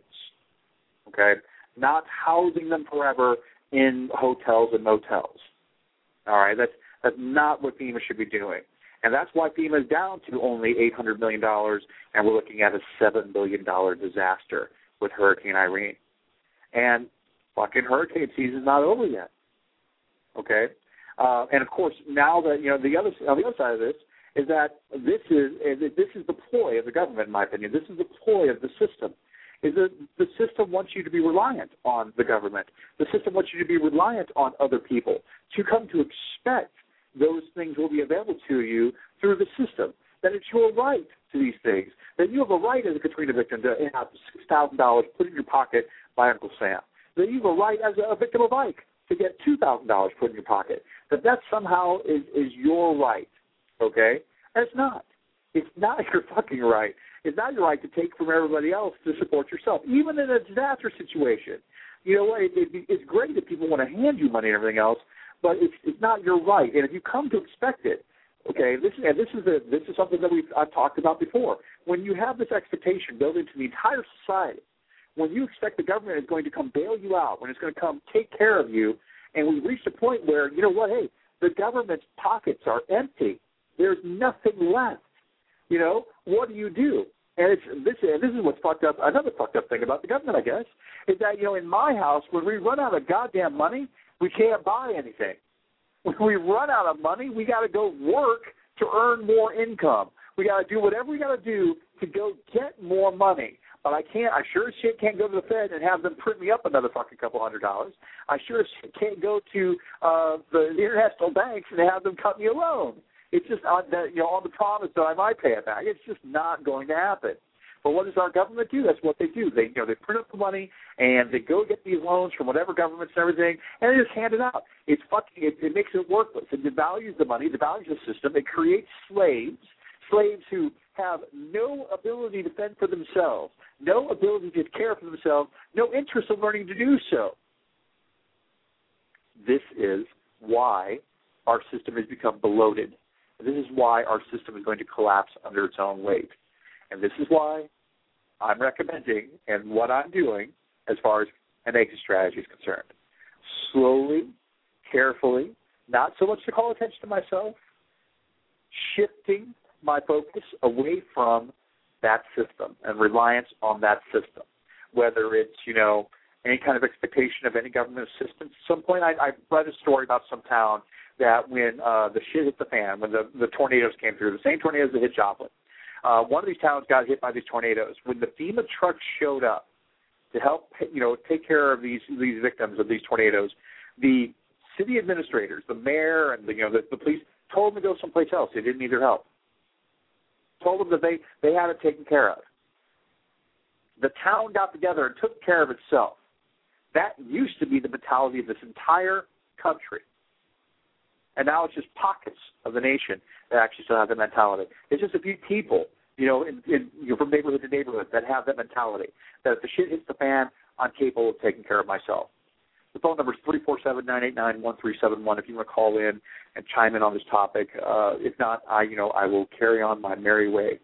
Speaker 7: Okay? Not housing them forever in hotels and motels. All right? That's, that's not what FEMA should be doing. And that's why FEMA is down to only eight hundred million dollars, and we're looking at a seven billion dollars disaster with Hurricane Irene. And fucking hurricane season is not over yet. Okay? Uh, and, of course, now that, you know, the other on the other side of this is that this is this is the ploy of the government, in my opinion. This is the ploy of the system. Is that the system wants you to be reliant on the government. The system wants you to be reliant on other people, to come to expect those things will be available to you through the system, that it's your right to these things, that you have a right as a Katrina victim to have six thousand dollars put in your pocket by Uncle Sam, that you have a right as a victim of Ike to get two thousand dollars put in your pocket, that that somehow is, is your right, okay? And it's not. It's not your fucking right. It's not your right to take from everybody else to support yourself, even in a disaster situation. You know, it, it, it's great that people want to hand you money and everything else, but it's it's not your right. And if you come to expect it, okay, this and this is a, this is something that we've I've talked about before. When you have this expectation built into the entire society, when you expect the government is going to come bail you out, when it's going to come take care of you, and we've reached a point where, you know what, hey, the government's pockets are empty. There's nothing left. You know, what do you do? And it's this. And this is what's fucked up. Another fucked up thing about the government, I guess, is that, you know, in my house, when we run out of goddamn money, we can't buy anything. When we run out of money, we got to go work to earn more income. We got to do whatever we got to do to go get more money. But I can't. I sure as shit can't go to the Fed and have them print me up another fucking couple hundred dollars. I sure as shit can't go to uh, the international banks and have them cut me a loan. It's just on the, you know, on the promise that I might pay it back. It's just not going to happen. But what does our government do? That's what they do. They, you know, they print up the money and they go get these loans from whatever governments and everything, and they just hand it out. It's fucking. It, it makes it worthless. It devalues the money, devalues the system. It creates slaves, slaves who have no ability to fend for themselves, no ability to care for themselves, no interest in learning to do so. This is why our system has become bloated. This is why our system is going to collapse under its own weight. And this is why I'm recommending, and what I'm doing as far as an exit strategy is concerned, slowly, carefully, not so much to call attention to myself, shifting my focus away from that system and reliance on that system, whether it's, you know, any kind of expectation of any government assistance. At some point, I, I read a story about some town that when uh, the shit hit the fan, when the, the tornadoes came through, the same tornadoes that hit Joplin, uh, one of these towns got hit by these tornadoes. When the FEMA trucks showed up to help, you know, take care of these these victims of these tornadoes, the city administrators, the mayor, and the, you know the, the police told them to go someplace else. They didn't need their help. Told them that they, they had it taken care of. The town got together and took care of itself. That used to be the mentality of this entire country. And now it's just pockets of the nation that actually still have that mentality. It's just a few people, you know, in, in, you know, from neighborhood to neighborhood that have that mentality, that if the shit hits the fan, I'm capable of taking care of myself. The phone number is three four seven, nine eight nine, one three seven one if you want to call in and chime in on this topic. Uh, if not, I, you know, I will carry on my merry way.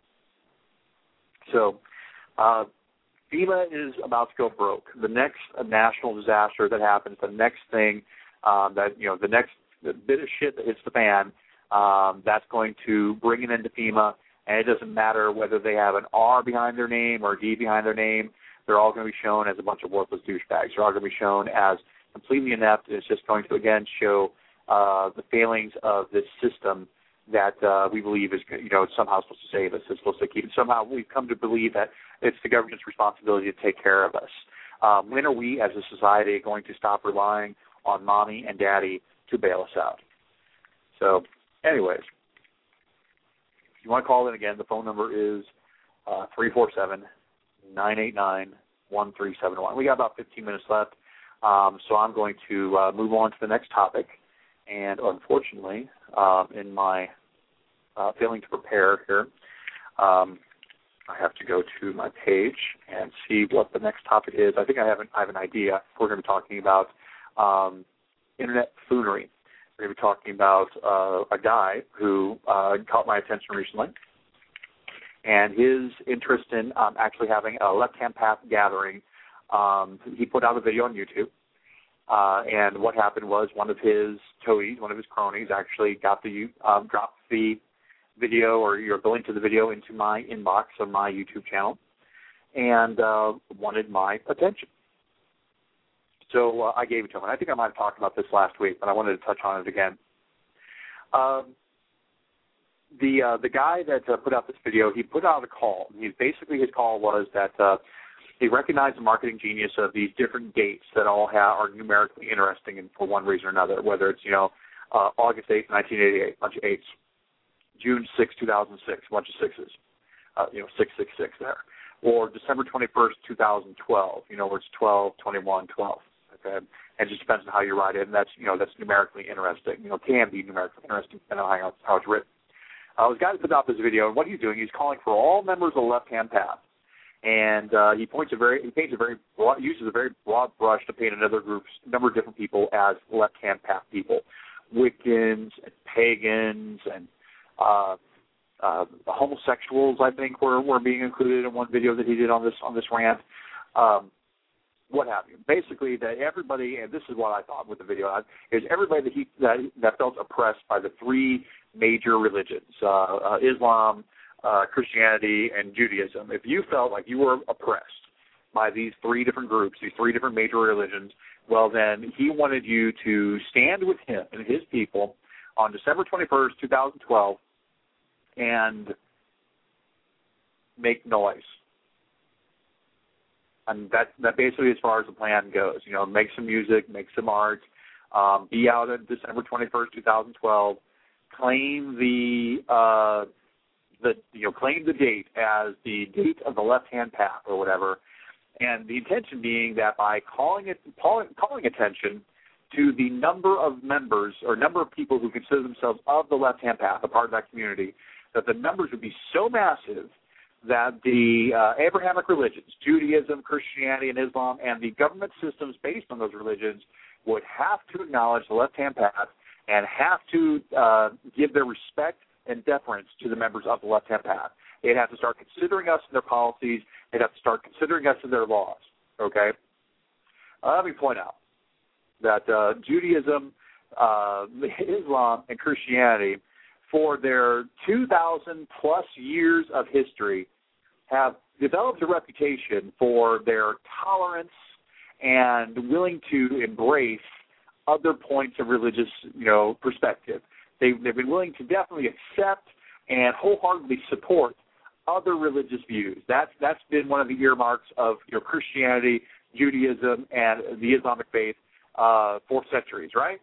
Speaker 7: So, uh, FEMA is about to go broke. The next uh, national disaster that happens, the next thing um, that, you know, the next bit of shit that hits the fan, um, that's going to bring an end to FEMA, and it doesn't matter whether they have an R behind their name or a D behind their name. They're all going to be shown as a bunch of worthless douchebags. They're all going to be shown as completely inept. It's just going to, again, show uh, the failings of this system that uh, we believe is, you know, somehow supposed to save us. It's supposed to keep. Somehow we've come to believe that it's the government's responsibility to take care of us. Um, when are we, as a society, going to stop relying on mommy and daddy to bail us out? So, anyways, if you want to call in again, the phone number is uh, three four seven, nine eight nine, one three seven one. We got about fifteen minutes left, um, so I'm going to uh, move on to the next topic. And unfortunately, uh, in my uh, failing to prepare here, um, I have to go to my page and see what the next topic is. I think I have an, I have an idea. We're going to be talking about um, internet buffoonery. We're going to be talking about uh, a guy who uh, caught my attention recently, and his interest in um, actually having a left-hand path gathering. Um, he put out a video on YouTube. Uh, and what happened was one of his toadies, one of his cronies, actually got the um, dropped the video or your link to the video into my inbox on my YouTube channel, and uh, wanted my attention. So uh, I gave it to him. And I think I might have talked about this last week, but I wanted to touch on it again. Um, the uh, the guy that uh, put out this video, he put out a call. He basically his call was that. Uh, He recognized the marketing genius of these different dates that all have, are numerically interesting in, for one reason or another, whether it's, you know, uh, August eighth, nineteen eighty-eight, a bunch of eights, June sixth, two thousand six, a bunch of sixes, uh, you know, six six six there, or December twenty-first, two thousand twelve, you know, where it's twelve, twenty-one, twelve, okay? And it just depends on how you write it, and that's, you know, that's numerically interesting. You know, can be numerically interesting depending on how, how it's written. Uh, this guy put out this video, and what he's doing, he's calling for all members of the left-hand path. And uh, he points a very, he paints a very broad, uses a very broad brush to paint another group, number of different people as left-hand path people, Wiccans and pagans and uh, uh, homosexuals. I think were were being included in one video that he did on this on this rant. Um, what have you? Basically, that everybody, and this is what I thought with the video, is everybody that he that, that felt oppressed by the three major religions, uh, uh, Islam, Uh, Christianity, and Judaism. If you felt like you were oppressed by these three different groups, these three different major religions, well, then he wanted you to stand with him and his people on December twenty-first, two thousand twelve, and make noise. And that, that basically as far as the plan goes. You know, make some music, make some art, um, be out on December twenty-first, two thousand twelve, claim the... Uh, The, you know, claim the date as the date of the left-hand path or whatever, and the intention being that by calling it calling, calling attention to the number of members or number of people who consider themselves of the left-hand path, a part of that community, that the numbers would be so massive that the uh, Abrahamic religions, Judaism, Christianity, and Islam, and the government systems based on those religions would have to acknowledge the left-hand path
Speaker 6: and have to uh, give their respect and deference to the members of the Left-Hand Path. They'd have to start considering us in their policies. They'd have to start considering us in their laws, okay? Uh, let me point out that uh, Judaism, uh, Islam, and Christianity, for their two thousand plus years of history, have developed a reputation for their tolerance and willing to embrace other points of religious, you know, perspective. They've, they've been willing to definitely accept and wholeheartedly support other religious views. That's that's been one of the earmarks of, you know, Christianity, Judaism, and the Islamic faith uh, for centuries, right?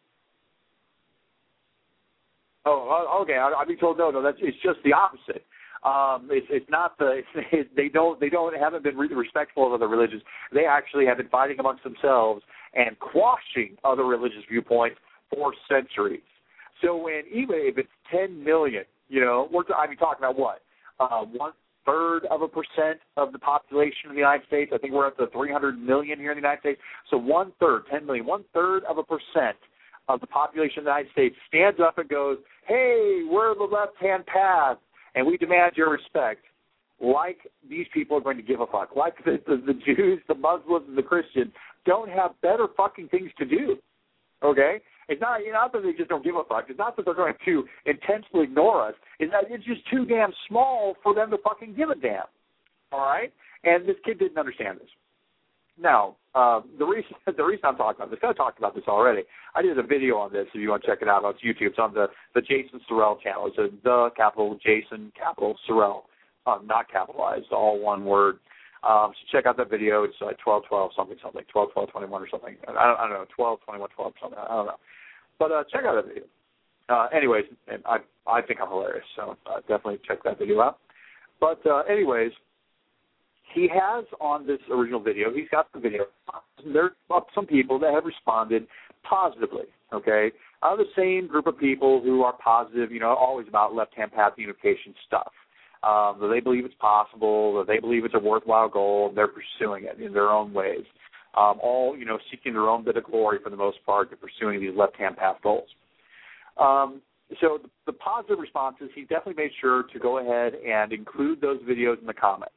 Speaker 6: Oh, okay. I, I've been told no, no. That's it's just the opposite. Um, it's it's not the it's, it, they don't they don't haven't been really respectful of other religions. They actually have been fighting amongst themselves and quashing other religious viewpoints for centuries. So when even if it's ten million, you know, we're I mean talking about what uh, one third of a percent of the population of the United States. I think we're up to three hundred million here in the United States. So one third, ten million, one third of a percent of the population of the United States stands up and goes, "Hey, we're the left-hand path, and we demand your respect." Like these people are going to give a fuck. Like the, the, the Jews, the Muslims, and the Christians don't have better fucking things to do. Okay? It's not, you know, not that they just don't give a fuck. It's not that they're going to intensely ignore us. It's that it's just too damn small for them to fucking give a damn. All right? And this kid didn't understand this. Now, uh, the reason the reason I'm talking about this, I talked about this already. I did a video on this if you want to check it out on YouTube. It's on the, the Jason Sorrell channel. It's a the capital Jason capital Sorrell, um, not capitalized, all one word. Um, so check out that video. It's like twelve twelve something something, twelve twelve twenty-one or something. I don't, I don't know, twelve twenty-one twelve something. I don't know. But uh, check out that video. Uh, anyways, and I I think I'm hilarious, so uh, definitely check that video out. But uh, anyways. He has on this original video, he's got the video, there are some people that have responded positively, okay? Uh, the same group of people who are positive, you know, always about left-hand path unification stuff. Um, that they believe it's possible, that they believe it's a worthwhile goal, and they're pursuing it in their own ways. Um, all, you know, seeking their own bit of glory for the most part in pursuing these left-hand path goals. Um, so the, the positive responses, he definitely made sure to go ahead and include those videos in the comments.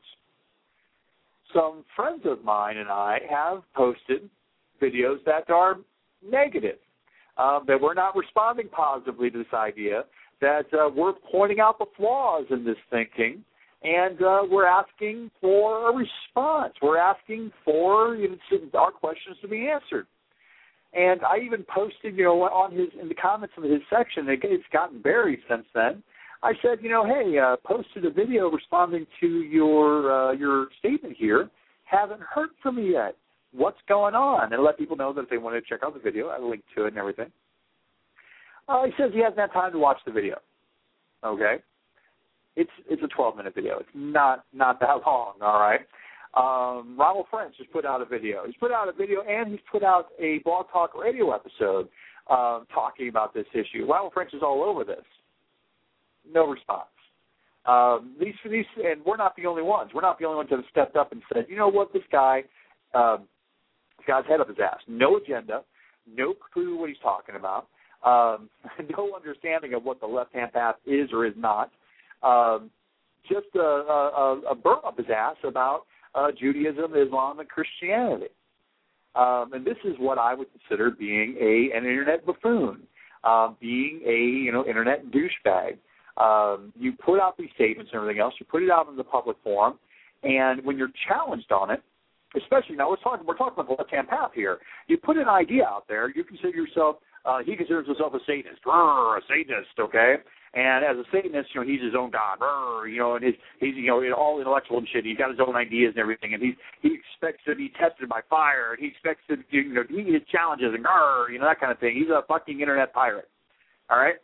Speaker 6: Some friends of mine and I have posted videos that are negative, um, that we're not responding positively to this idea, that uh, we're pointing out the flaws in this thinking, and uh, we're asking for a response. We're asking for, you know, our questions to be answered. And I even posted, you know, on his in the comments of his section, it's gotten buried since then. I said, you know, hey, uh, posted a video responding to your uh, your statement here. Haven't heard from you yet. What's going on? And let people know that if they want to check out the video, I linked to it and everything. Uh, he says he hasn't had time to watch the video. Okay, it's it's a twelve minute video. It's not not that long. All right. Um, Ronald French has put out a video. He's put out a video and he's put out a Blog Talk Radio episode uh, talking about this issue. Ronald French is all over this. No response. Um, these, these, and we're not the only ones. We're not the only ones that have stepped up and said, you know what, this guy, um, this guy's head up his ass. No agenda, no clue what he's talking about, um, no understanding of what the left-hand path is or is not. Um, just a, a, a burr up his ass about uh, Judaism, Islam, and Christianity. Um, and this is what I would consider being a an internet buffoon, um, being a you know internet douchebag. Um, you put out these statements and everything else. You put it out in the public forum, and when you're challenged on it, especially now we're talking we're talking about the left-hand path here. You put an idea out there. You consider yourself. Uh, he considers himself a Satanist, Rrr, a Satanist, okay? And as a Satanist, you know, he's his own god, Rrr, you know, and his, he's you know all intellectual and shit. He's got his own ideas and everything, and he he expects to be tested by fire, and he expects to you know meet his challenges and Rrr, you know that kind of thing. He's a fucking internet pirate, all right?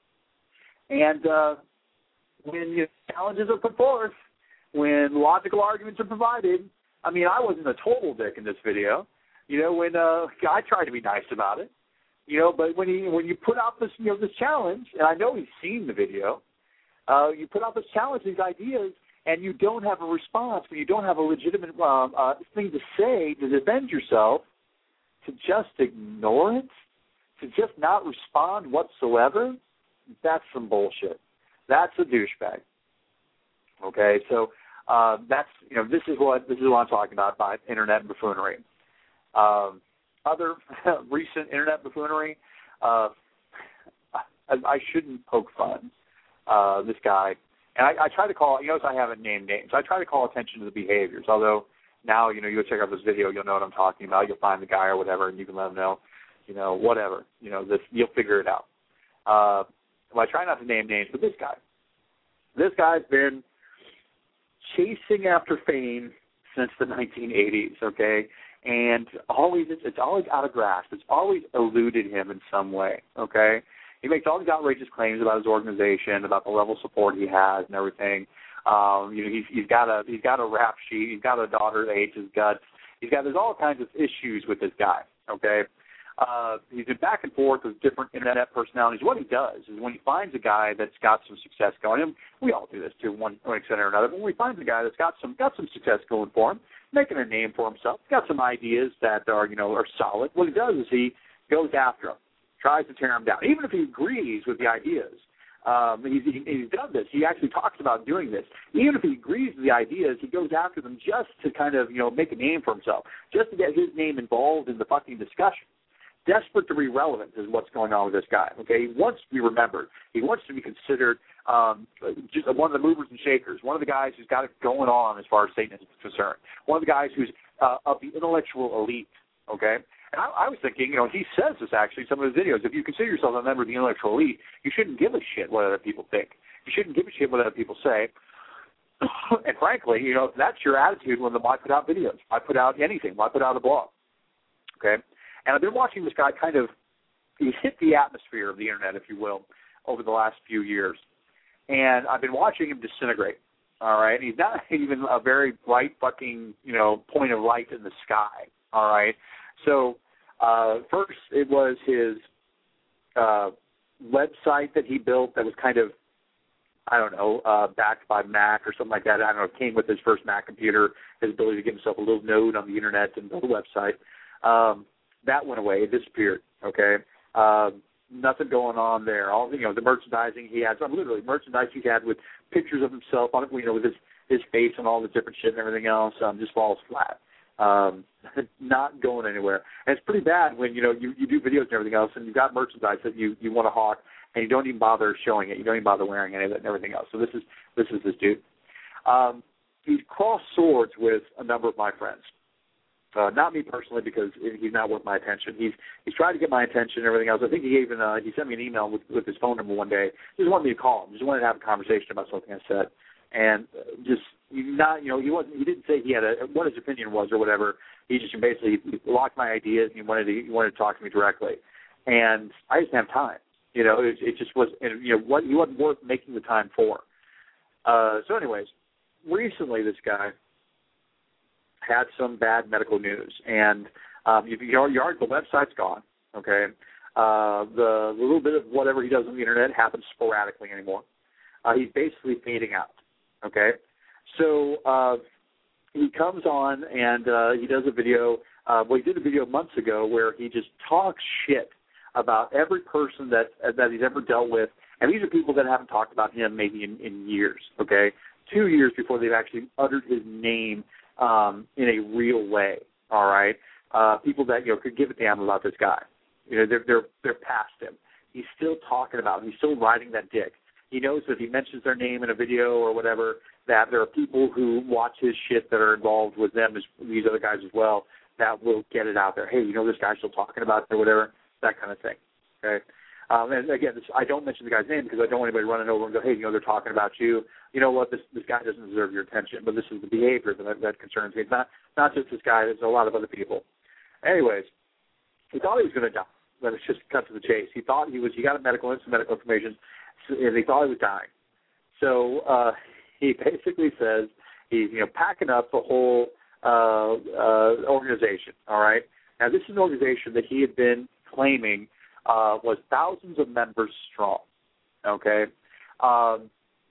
Speaker 6: And uh, when you know, challenges are put forth, when logical arguments are provided, I mean, I wasn't a total dick in this video. You know, when uh, I tried to be nice about it. You know, but when he when you put out this you know this challenge, and I know he's seen the video, uh, you put out this challenge, these ideas, and you don't have a response, when you don't have a legitimate uh, uh, thing to say to defend yourself, to just ignore it, to just not respond whatsoever, that's some bullshit. That's a douchebag. Okay, so uh, that's you know this is what this is what I'm talking about by internet buffoonery. Um, other recent internet buffoonery, uh, I, I shouldn't poke fun uh, this guy, and I, I try to call. You notice I haven't named names. I try to call attention to the behaviors. Although now you know you go check out this video, you'll know what I'm talking about. You'll find the guy or whatever, and you can let him know. You know whatever. You know this. You'll figure it out. Uh, well, I try not to name names, but this guy, this guy's been chasing after fame since the nineteen eighties, okay? And always it's, it's always out of grasp. It's always eluded him in some way, okay? He makes all these outrageous claims about his organization, about the level of support he has and everything. Um, you know, he's, he's got a he's got a rap sheet. He's got a daughter that hates his guts. He's got there's all kinds of issues with this guy, okay? Uh, he's been back and forth with different internet personalities. What he does is when he finds a guy that's got some success going, and we all do this to one extent or another, but when he finds a guy that's got some got some success going for him, making a name for himself, got some ideas that are you know are solid, what he does is he goes after them, tries to tear them down, even if he agrees with the ideas. Um, he's, he, he's done this. He actually talks about doing this. Even if he agrees with the ideas, he goes after them just to kind of you know make a name for himself, just to get his name involved in the fucking discussion. Desperate to be relevant is what's going on with this guy. Okay, he wants to be remembered. He wants to be considered um, just one of the movers and shakers. One of the guys who's got it going on as far as Satanism is concerned. One of the guys who's uh, of the intellectual elite. Okay, and I, I was thinking, you know, he says this actually in some of his videos. If you consider yourself a member of the intellectual elite, you shouldn't give a shit what other people think. You shouldn't give a shit what other people say. And frankly, you know, if that's your attitude when the, why put out videos? Why put out anything? Why put out a blog? Okay. And I've been watching this guy kind of, he's hit the atmosphere of the internet, if you will, over the last few years. And I've been watching him disintegrate, all right? He's not even a very bright fucking, you know, point of light in the sky, all right? So uh, first it was his uh, website that he built that was kind of, I don't know, uh, backed by Mac or something like that. I don't know, it came with his first Mac computer, his ability to give himself a little node on the internet and build a website. Um, that went away. It disappeared, okay? Uh, nothing going on there. All you know, the merchandising he had, some literally merchandise he had with pictures of himself on it, you know, with his, his face and all the different shit and everything else, um, just falls flat. Um, not going anywhere. And it's pretty bad when, you know, you, you do videos and everything else and you've got merchandise that you, you want to hawk and you don't even bother showing it. You don't even bother wearing any of it and everything else. So this is this is this dude. Um, he's crossed swords with a number of my friends. Uh, not me personally, because he's not worth my attention. He's he's tried to get my attention and everything else. I think he even uh, he sent me an email with, with his phone number one day. He just wanted me to call him. Just wanted to have a conversation about something I said, and uh, just not you know he wasn't he didn't say he had a what his opinion was or whatever. He just basically locked my ideas and he wanted to he wanted to talk to me directly, and I just didn't have time. You know, it, it just was and, you know what he wasn't worth making the time for. Uh, so, anyways, recently this guy had some bad medical news, and um, you, you, you the website's gone, okay? Uh, the, the little bit of whatever he does on the internet happens sporadically anymore. Uh, he's basically fading out, okay? So uh, he comes on and uh, he does a video. Uh, well, he did a video months ago where he just talks shit about every person that that he's ever dealt with, and these are people that haven't talked about him maybe in, in years, okay? Two years before they've actually uttered his name Um, in a real way, all right? Uh, people that, you know, could give a damn about this guy. You know, they're, they're, they're past him. He's still talking about him. He's still riding that dick. He knows that if he mentions their name in a video or whatever, that there are people who watch his shit that are involved with them, as these other guys as well, that will get it out there. Hey, you know this guy's still talking about it or whatever, that kind of thing, okay? Um, and, again, this, I don't mention the guy's name because I don't want anybody running over and go, hey, you know, they're talking about you. You know what, this this guy doesn't deserve your attention, but this is the behavior that, that concerns me. It's not, not just this guy. There's a lot of other people. Anyways, he thought he was going to die. Let us just cut to the chase. He thought he was, he got a medical, some medical information, and he thought he was dying. So uh, he basically says he's, you know, packing up the whole uh, uh, organization, all right? Now, this is an organization that he had been claiming uh, was thousands of members strong, okay? Um,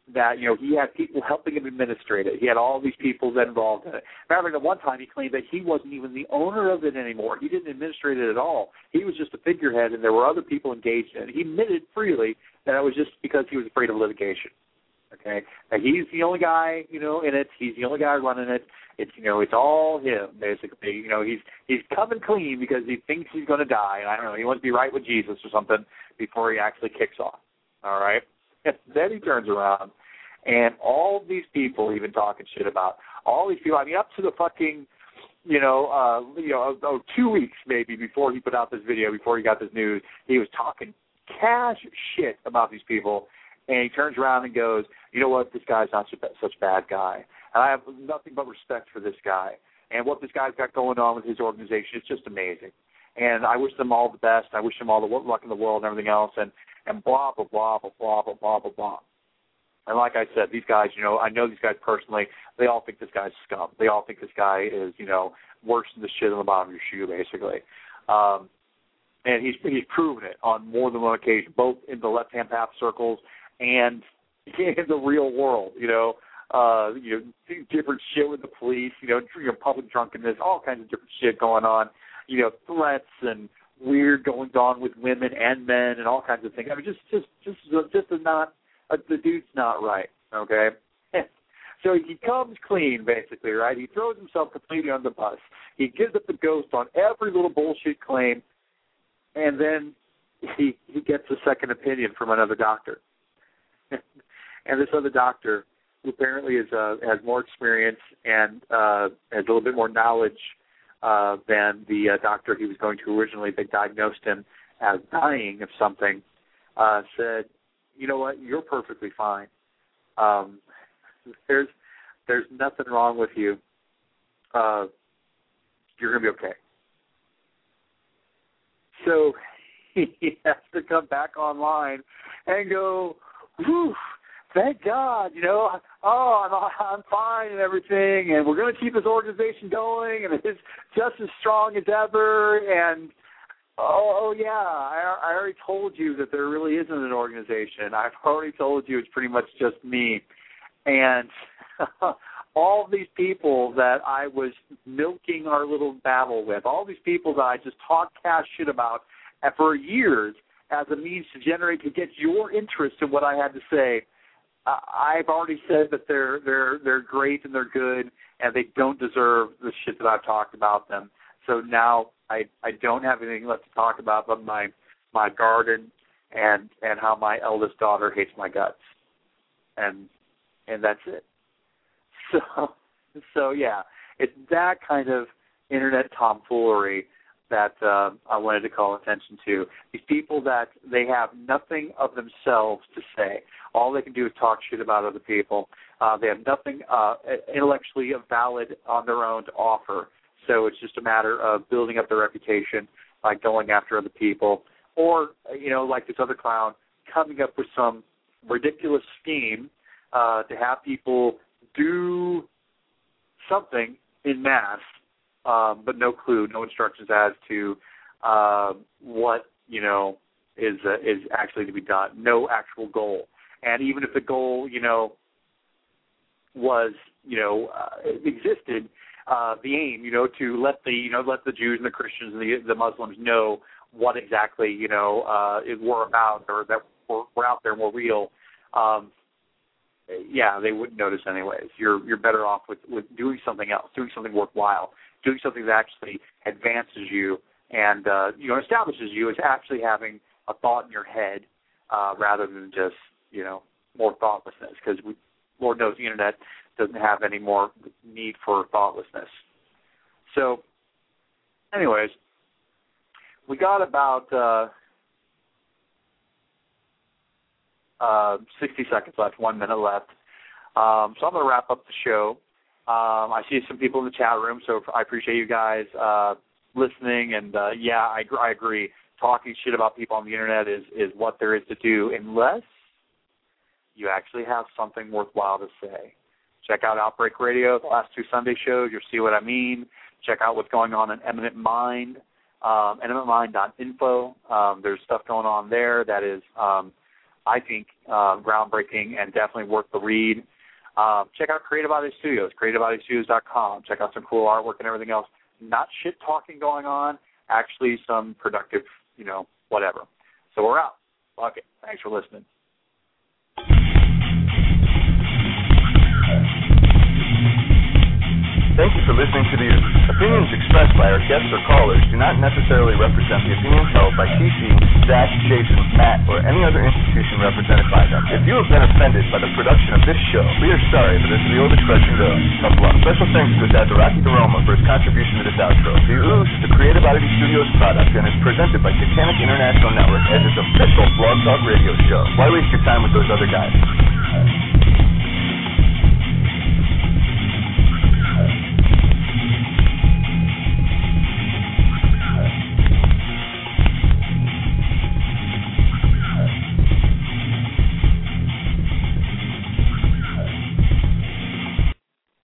Speaker 7: that, you know, he had people helping him administrate it. He had all these people that involved in it. Remember, at one time he claimed that he wasn't even the owner of it anymore. He didn't administrate it at all. He was just a figurehead, and there were other people engaged in it. He admitted freely that it was just because he was afraid of litigation. Okay, now he's the only guy, you know, in it. He's the only guy running it. It's, you know, it's all him basically. You know, he's he's coming clean because he thinks he's going to die. And I don't know, he wants to be right with Jesus or something before he actually kicks off. All right. Then he turns around, and all these people even talking shit about all these people. I mean, up to the fucking, you know, uh, you know, oh, two weeks maybe before he put out this video, before he got this news, he was talking cash shit about these people. And he turns around and goes, you know what, this guy's not such a bad guy. And I have nothing but respect for this guy. And what this guy's got going on with his organization is just amazing. And I wish them all the best. I wish them all the luck in the world and everything else. And, and blah, blah, blah, blah, blah, blah, blah, blah, blah. And like I said, these guys, you know, I know these guys personally. They all think this guy's scum. They all think this guy is, you know, worse than the shit on the bottom of your shoe, basically. Um, and he's he's proven it on more than one occasion, both in the left-hand path circles and in the real world, you know, uh, you know, different shit with the police, you know, public drunkenness, all kinds of different shit going on, you know, threats and weird goings on with women and men and all kinds of things. I mean, just, just, just, just a not, uh, the dude's not right, okay? So he comes clean, basically, right? He throws himself completely on the bus. He gives up the ghost on every little bullshit claim, and then he he gets a second opinion from another doctor. And this other doctor, who apparently is, uh, has more experience and uh, has a little bit more knowledge uh, than the uh, doctor he was going to originally, that diagnosed him as dying of something, uh, said, you know what, you're perfectly fine. Um, there's there's nothing wrong with you. Uh, you're going to be okay. So he has to come back online and go, whew, thank God, you know, oh, I'm, I'm fine and everything, and we're going to keep this organization going, and it's just as strong as ever, and, oh, oh yeah, I, I already told you that there really isn't an organization. I've already told you it's pretty much just me. And all these people that I was milking our little battle with, all these people that I just talked cash shit about for years as a means to generate, to get your interest in what I had to say, uh, I've already said that they're they're they're great and they're good, and they don't deserve the shit that I've talked about them. So now I I don't have anything left to talk about but my my garden and and how my eldest daughter hates my guts, and and that's it. So so yeah, it's that kind of internet tomfoolery that uh, I wanted to call attention to. These people that they have nothing of themselves to say. All they can do is talk shit about other people. Uh, they have nothing uh, intellectually valid on their own to offer. So it's just a matter of building up their reputation by going after other people. Or, you know, like this other clown, coming up with some ridiculous scheme uh, to have people do something in mass, Um, but no clue, no instructions as to uh, what, you know, is uh, is actually to be done. No actual goal. And even if the goal, you know, was, you know, uh, existed, uh, the aim, you know, to let the, you know, let the Jews and the Christians and the, the Muslims know what exactly, you know, uh, it were about, or that were, were out there and were real, um, yeah, they wouldn't notice anyways. You're you're better off with, with doing something else, doing something worthwhile, doing something that actually advances you and, uh, you know, establishes you as actually having a thought in your head uh, rather than just, you know, more thoughtlessness, because Lord knows the internet doesn't have any more need for thoughtlessness. So, anyways, we got about uh, uh, sixty seconds left, one minute left. Um, so I'm going to wrap up the show. Um, I see some people in the chat room, so I appreciate you guys uh, listening. And, uh, yeah, I, I agree. Talking shit about people on the internet is, is what there is to do, unless you actually have something worthwhile to say. Check out Outbreak Radio, the last two Sunday shows. You'll see what I mean. Check out what's going on in Eminent Mind, um, eminent mind dot info. Um, there's stuff going on there that is um,
Speaker 6: I think, uh, groundbreaking and definitely worth the read. Um, check out Creative Audio Studios, creative audio studios dot com. Check out some cool artwork and everything else. Not shit talking going on, actually some productive, you know, whatever. So we're out. Fuck it. Thanks for listening.
Speaker 8: Thank you for listening to The Ooze. Opinions expressed by our guests or callers do not necessarily represent the opinions held by T C, Zach, Jason, Matt, or any other institution represented by them. If you have been offended by the production of this show, we are sorry, but this is the old expression goes. Tough luck. Special thanks to Dazaraki DeRoma for his contribution to this outro. The Ooze is the Creative Oddity Studios product and is presented by Satanic International Network as its official Blog Talk radio show. Why waste your time with those other guys?